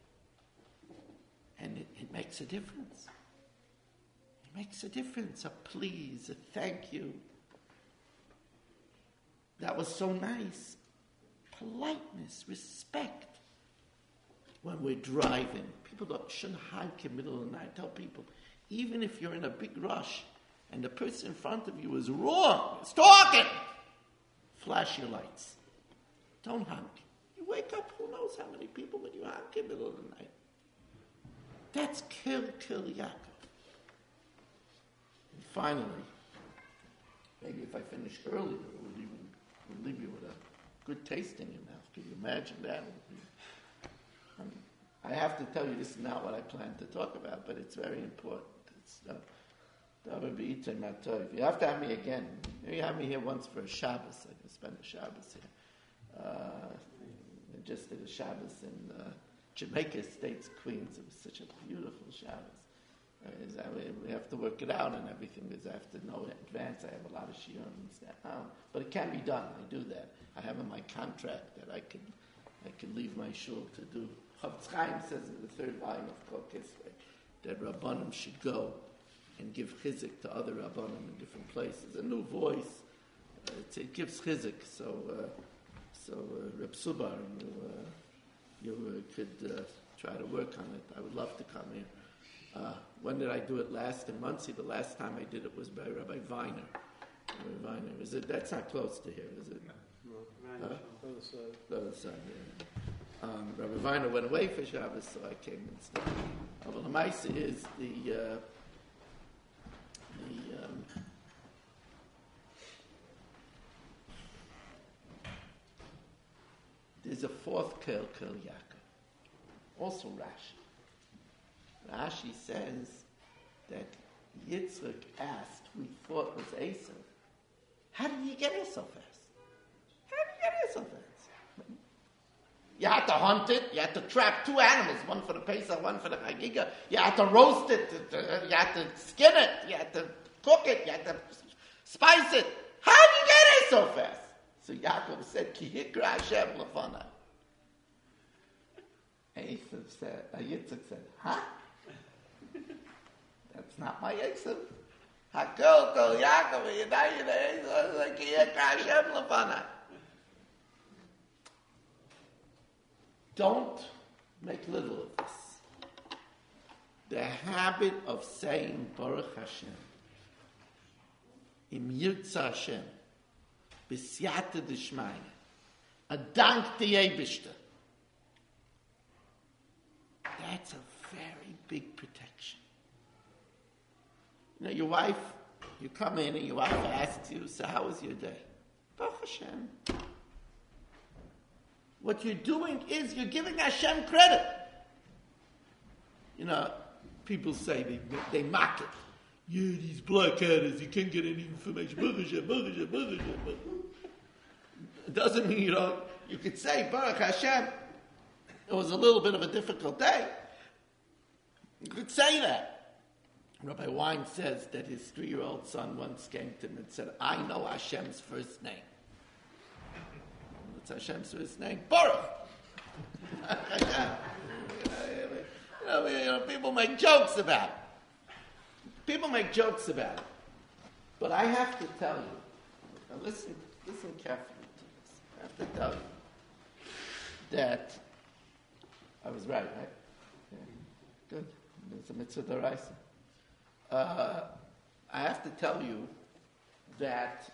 And it, it makes a difference. It makes a difference. A please, a thank you. That was so nice. Politeness, respect. When we're driving, people don't, shouldn't honk in the middle of the night. I tell people, even if you're in a big rush and the person in front of you is wrong, is talking, flash your lights. Don't honk. You wake up, who knows how many people when you honk in the middle of the night. That's Kil Kil Yaakov. And finally, maybe if I finish earlier, it would even would leave you with a good taste in your mouth. Can you imagine that? I, mean, I have to tell you, this is not what I plan to talk about, but it's very important. It's uh, if you have to have me again, maybe have me here once for a Shabbos. I can spend a Shabbos here. Uh, I just did a Shabbos in uh, Jamaica Estates, Queens. It was such a beautiful Shabbos. Uh, we have to work it out and everything because I have to know in advance. I have a lot of shiurim and stuff. Um, but it can be done. I do that. I have in my contract that I can I can leave my shul to do. Chofetz Chaim says in the third volume of Kol Kisvei that Rabbanim should go and give chizuk to other Rabbanim in different places. A new voice. Uh, it gives chizuk. So, uh, so uh, Reb Subar, you, uh, you uh, could uh, try to work on it. I would love to come here. Uh, when did I do it last? In Muncie, the last time I did it was by Rabbi Viner. Rabbi Viner. Is it? That's not close to here, is it? No, huh? The other side. The other side, yeah. Um, Rabbi Viner went away for Shabbos, so I came instead. Uh, well, the Maisa is the... Uh, the um, there's a fourth Kel Kel Yaakov. Also Rashi. Rashi says that Yitzchak asked, who he thought was Esav, how did you get here so fast? How did you get here so fast? You had to hunt it, you had to trap two animals, one for the Pesach, one for the Chagiga. You had to roast it, you had to skin it, you had to cook it, you had to spice it. How did you get here so fast? So Yaakov said, Ki hikra Hashem lefana. And Esav said, uh, Yitzchak said, huh? That's not my Esav. Hakol kol Yaakov, Yedai Yedai Esav, Ki hikra Hashem lefana. Don't make little of this. The habit of saying Baruch Hashem, Im Yirtzeh Hashem, B'siyata D'shmaya, a dank the Eibishter. That's a very big protection. You know, your wife, you come in and your wife asks you, so how was your day? Baruch Hashem. What you're doing is you're giving Hashem credit. You know, people say they they mock it. Yeah, these blackheaders, you can't get any information. Baruch Hashem, Baruch Hashem, Baruch Hashem. It doesn't mean, you know, you could say, Baruch Hashem, it was a little bit of a difficult day. You could say that. Rabbi Wein says that his three-year-old son once came to him and said, I know Hashem's first name. What's Hashem's first name? Baruch. you, know, you know, people make jokes about it. People make jokes about it. But I have to tell you, now listen, listen carefully to this. I have to tell you that I was right, right? Yeah. Good. It's a mitzvah d'oraisa. Uh, I have to tell you that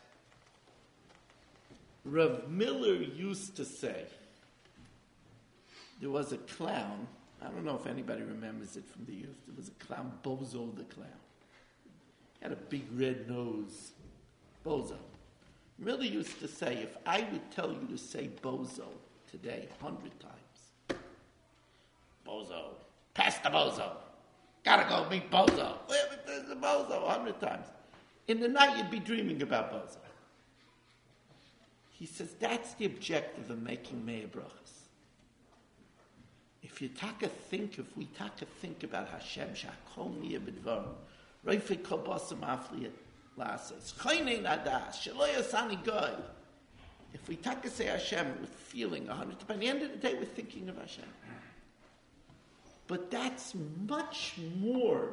Rav Miller used to say, there was a clown, I don't know if anybody remembers it from the youth, there was a clown, Bozo the clown. He had a big red nose, Bozo. Miller used to say, if I would tell you to say Bozo today a hundred times, Bozo, pass the Bozo, gotta go meet Bozo, there's a Bozo a hundred times. In the night you'd be dreaming about Bozo. He says that's the objective of making Meir Brachas. If you taka think, if we taka think about Hashem, Shakol Niyeh B'Dvarim, Reifei Kol Basar Mafli L'Asas, Choynei Nadas, Shelo Yasani Goy. If we taka say Hashem with feeling a hundred, by the end of the day we're thinking of Hashem. But that's much more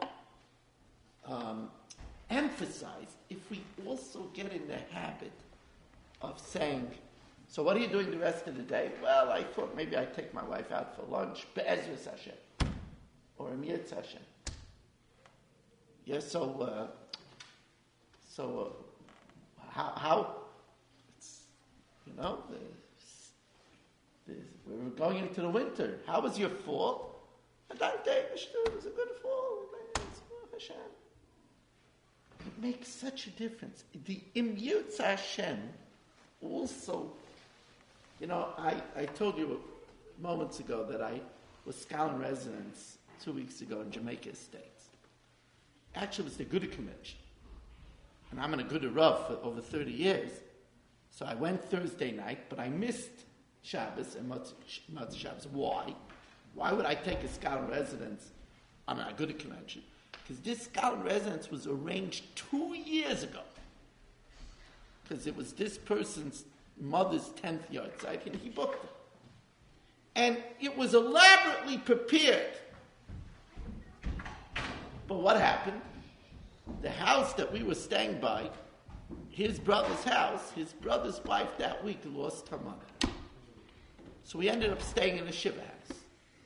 um, emphasized if we also get in the habit of saying, so what are you doing the rest of the day? Well, I thought maybe I'd take my wife out for lunch, Be'ezras Hashem, or Im Yirtzeh Hashem. Yeah, so, uh, so uh, how, how, it's, you know, there's, there's, we were going into the winter. How was your fall? It was a good fall. Hashem. It makes such a difference. The Im Yirtzeh Hashem also, you know, I, I told you moments ago that I was scholar in residence two weeks ago in Jamaica Estates. Actually, it was the Gouda Convention. And I'm in a Gouda Rav for over thirty years. So I went Thursday night, but I missed Shabbos and Motzei Shabbos. Why? Why would I take a scholar in residence on a Gouda Convention? Because this scholar in residence was arranged two years ago. Because it was this person's mother's tenth yard site, and he booked it. And it was elaborately prepared. But what happened? The house that we were staying by, his brother's house, his brother's wife that week lost her mother. So we ended up staying in a shiva house.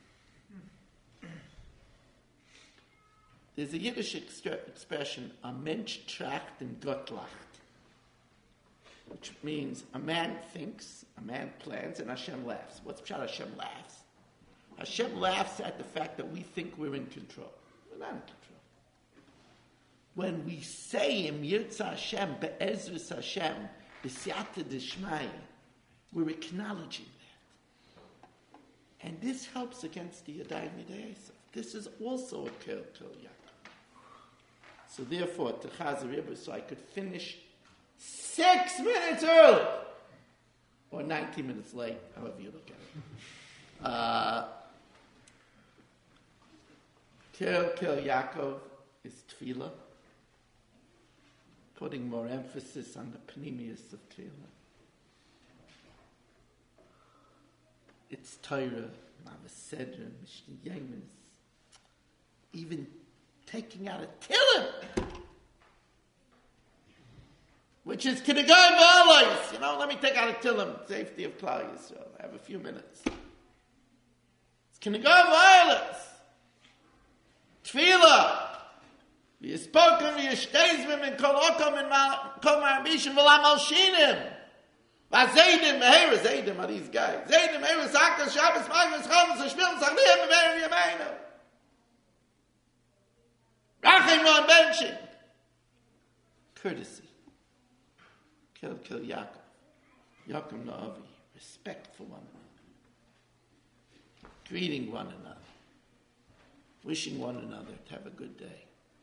There's a Yiddish extra- expression, a Mensch tracht in Gott lacht, which means a man thinks, a man plans, and Hashem laughs. What's Pshat? Hashem laughs. Hashem laughs at the fact that we think we're in control. We're not in control. When we say Im Yirtzeh Hashem, Be'ezras Hashem, B'siyata D'shmaya, we're acknowledging that. And this helps against the Yadayim Yidei Esav. This is also a Kel Kel Yaakov. So therefore, to Chazer Rebbe, so I could finish six minutes early, or ninety minutes late, however you look at it. Uh, Kel Kel Yaakov is Tefillah, putting more emphasis on the panemius of Tefillah. it's Torah, Mavasedra, Mishnah Yemes, even taking out a Tillim, which is K'negai V'alayis. You know, let me take out a Tillim, safety of Klal Yisrael. I have a few minutes. It's K'negai V'alayis. Tefillah. V'yispoken v'yishtezvim in kol okom in kol ma'ambishim v'lam al-shinim. V'azeidim, v'hera zeidim are these guys. Zeidim, v'hera sakta, Shabbos, Magos, Chavis, Hashmil, Zachliyah, v'hera Yameinu. Rachim on benching. Courtesy. Kill, kill Yaakov. Yaakov Na'avi. Respect for one another. Greeting one another. Wishing one another to have a good day.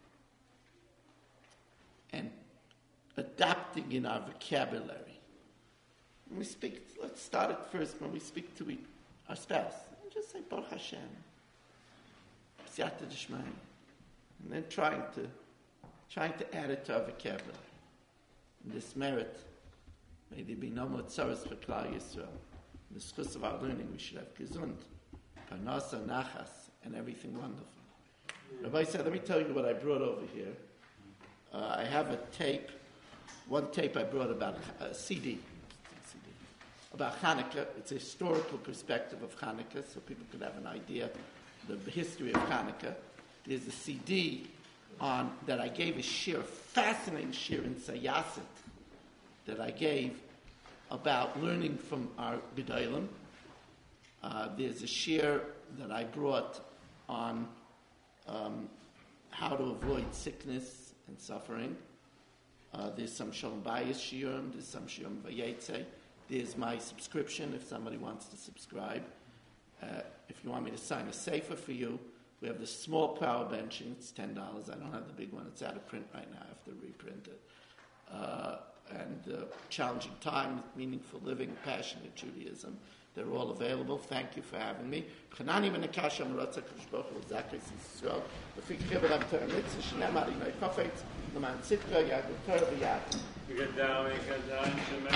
And adapting in our vocabulary. When we speak, let's start it first when we speak to our spouse. Just say Baruch Hashem. Siyata D'Shmaya. And then trying to trying to add it to our vocabulary. In this merit, may there be no more tzaras for Klal Yisrael. In the schus of our learning, we should have gesund, parnasa, nachas, and everything wonderful. Rabbi said, let me tell you what I brought over here. Uh, I have a tape, one tape I brought about a C D, C D, about Hanukkah. It's a historical perspective of Hanukkah, so people could have an idea of the history of Hanukkah. There's a C D on that I gave a shir, fascinating shir in Sayasit that I gave about learning from our Gedolim. Uh, there's a shir that I brought on um, how to avoid sickness and suffering. Uh, there's some Shalom Bayis shiurim, there's some shiurim vayetze. There's my subscription if somebody wants to subscribe. Uh, if you want me to sign a sefer for you, we have the small power benching. It's ten dollars. I don't have the big one. It's out of print right now. I have to reprint it. Uh, and uh, Challenging Times, Meaningful Living, Passionate Judaism. They're all available. Thank you for having me. Chanani ben Akasha Maratza Kushboch Zakis Yisrael. Lefik Chibur Am Mitzvah Shnei Mari Noi Chafetz L'man Sitka Yad L'Torah V'Yad. We get down, we get down.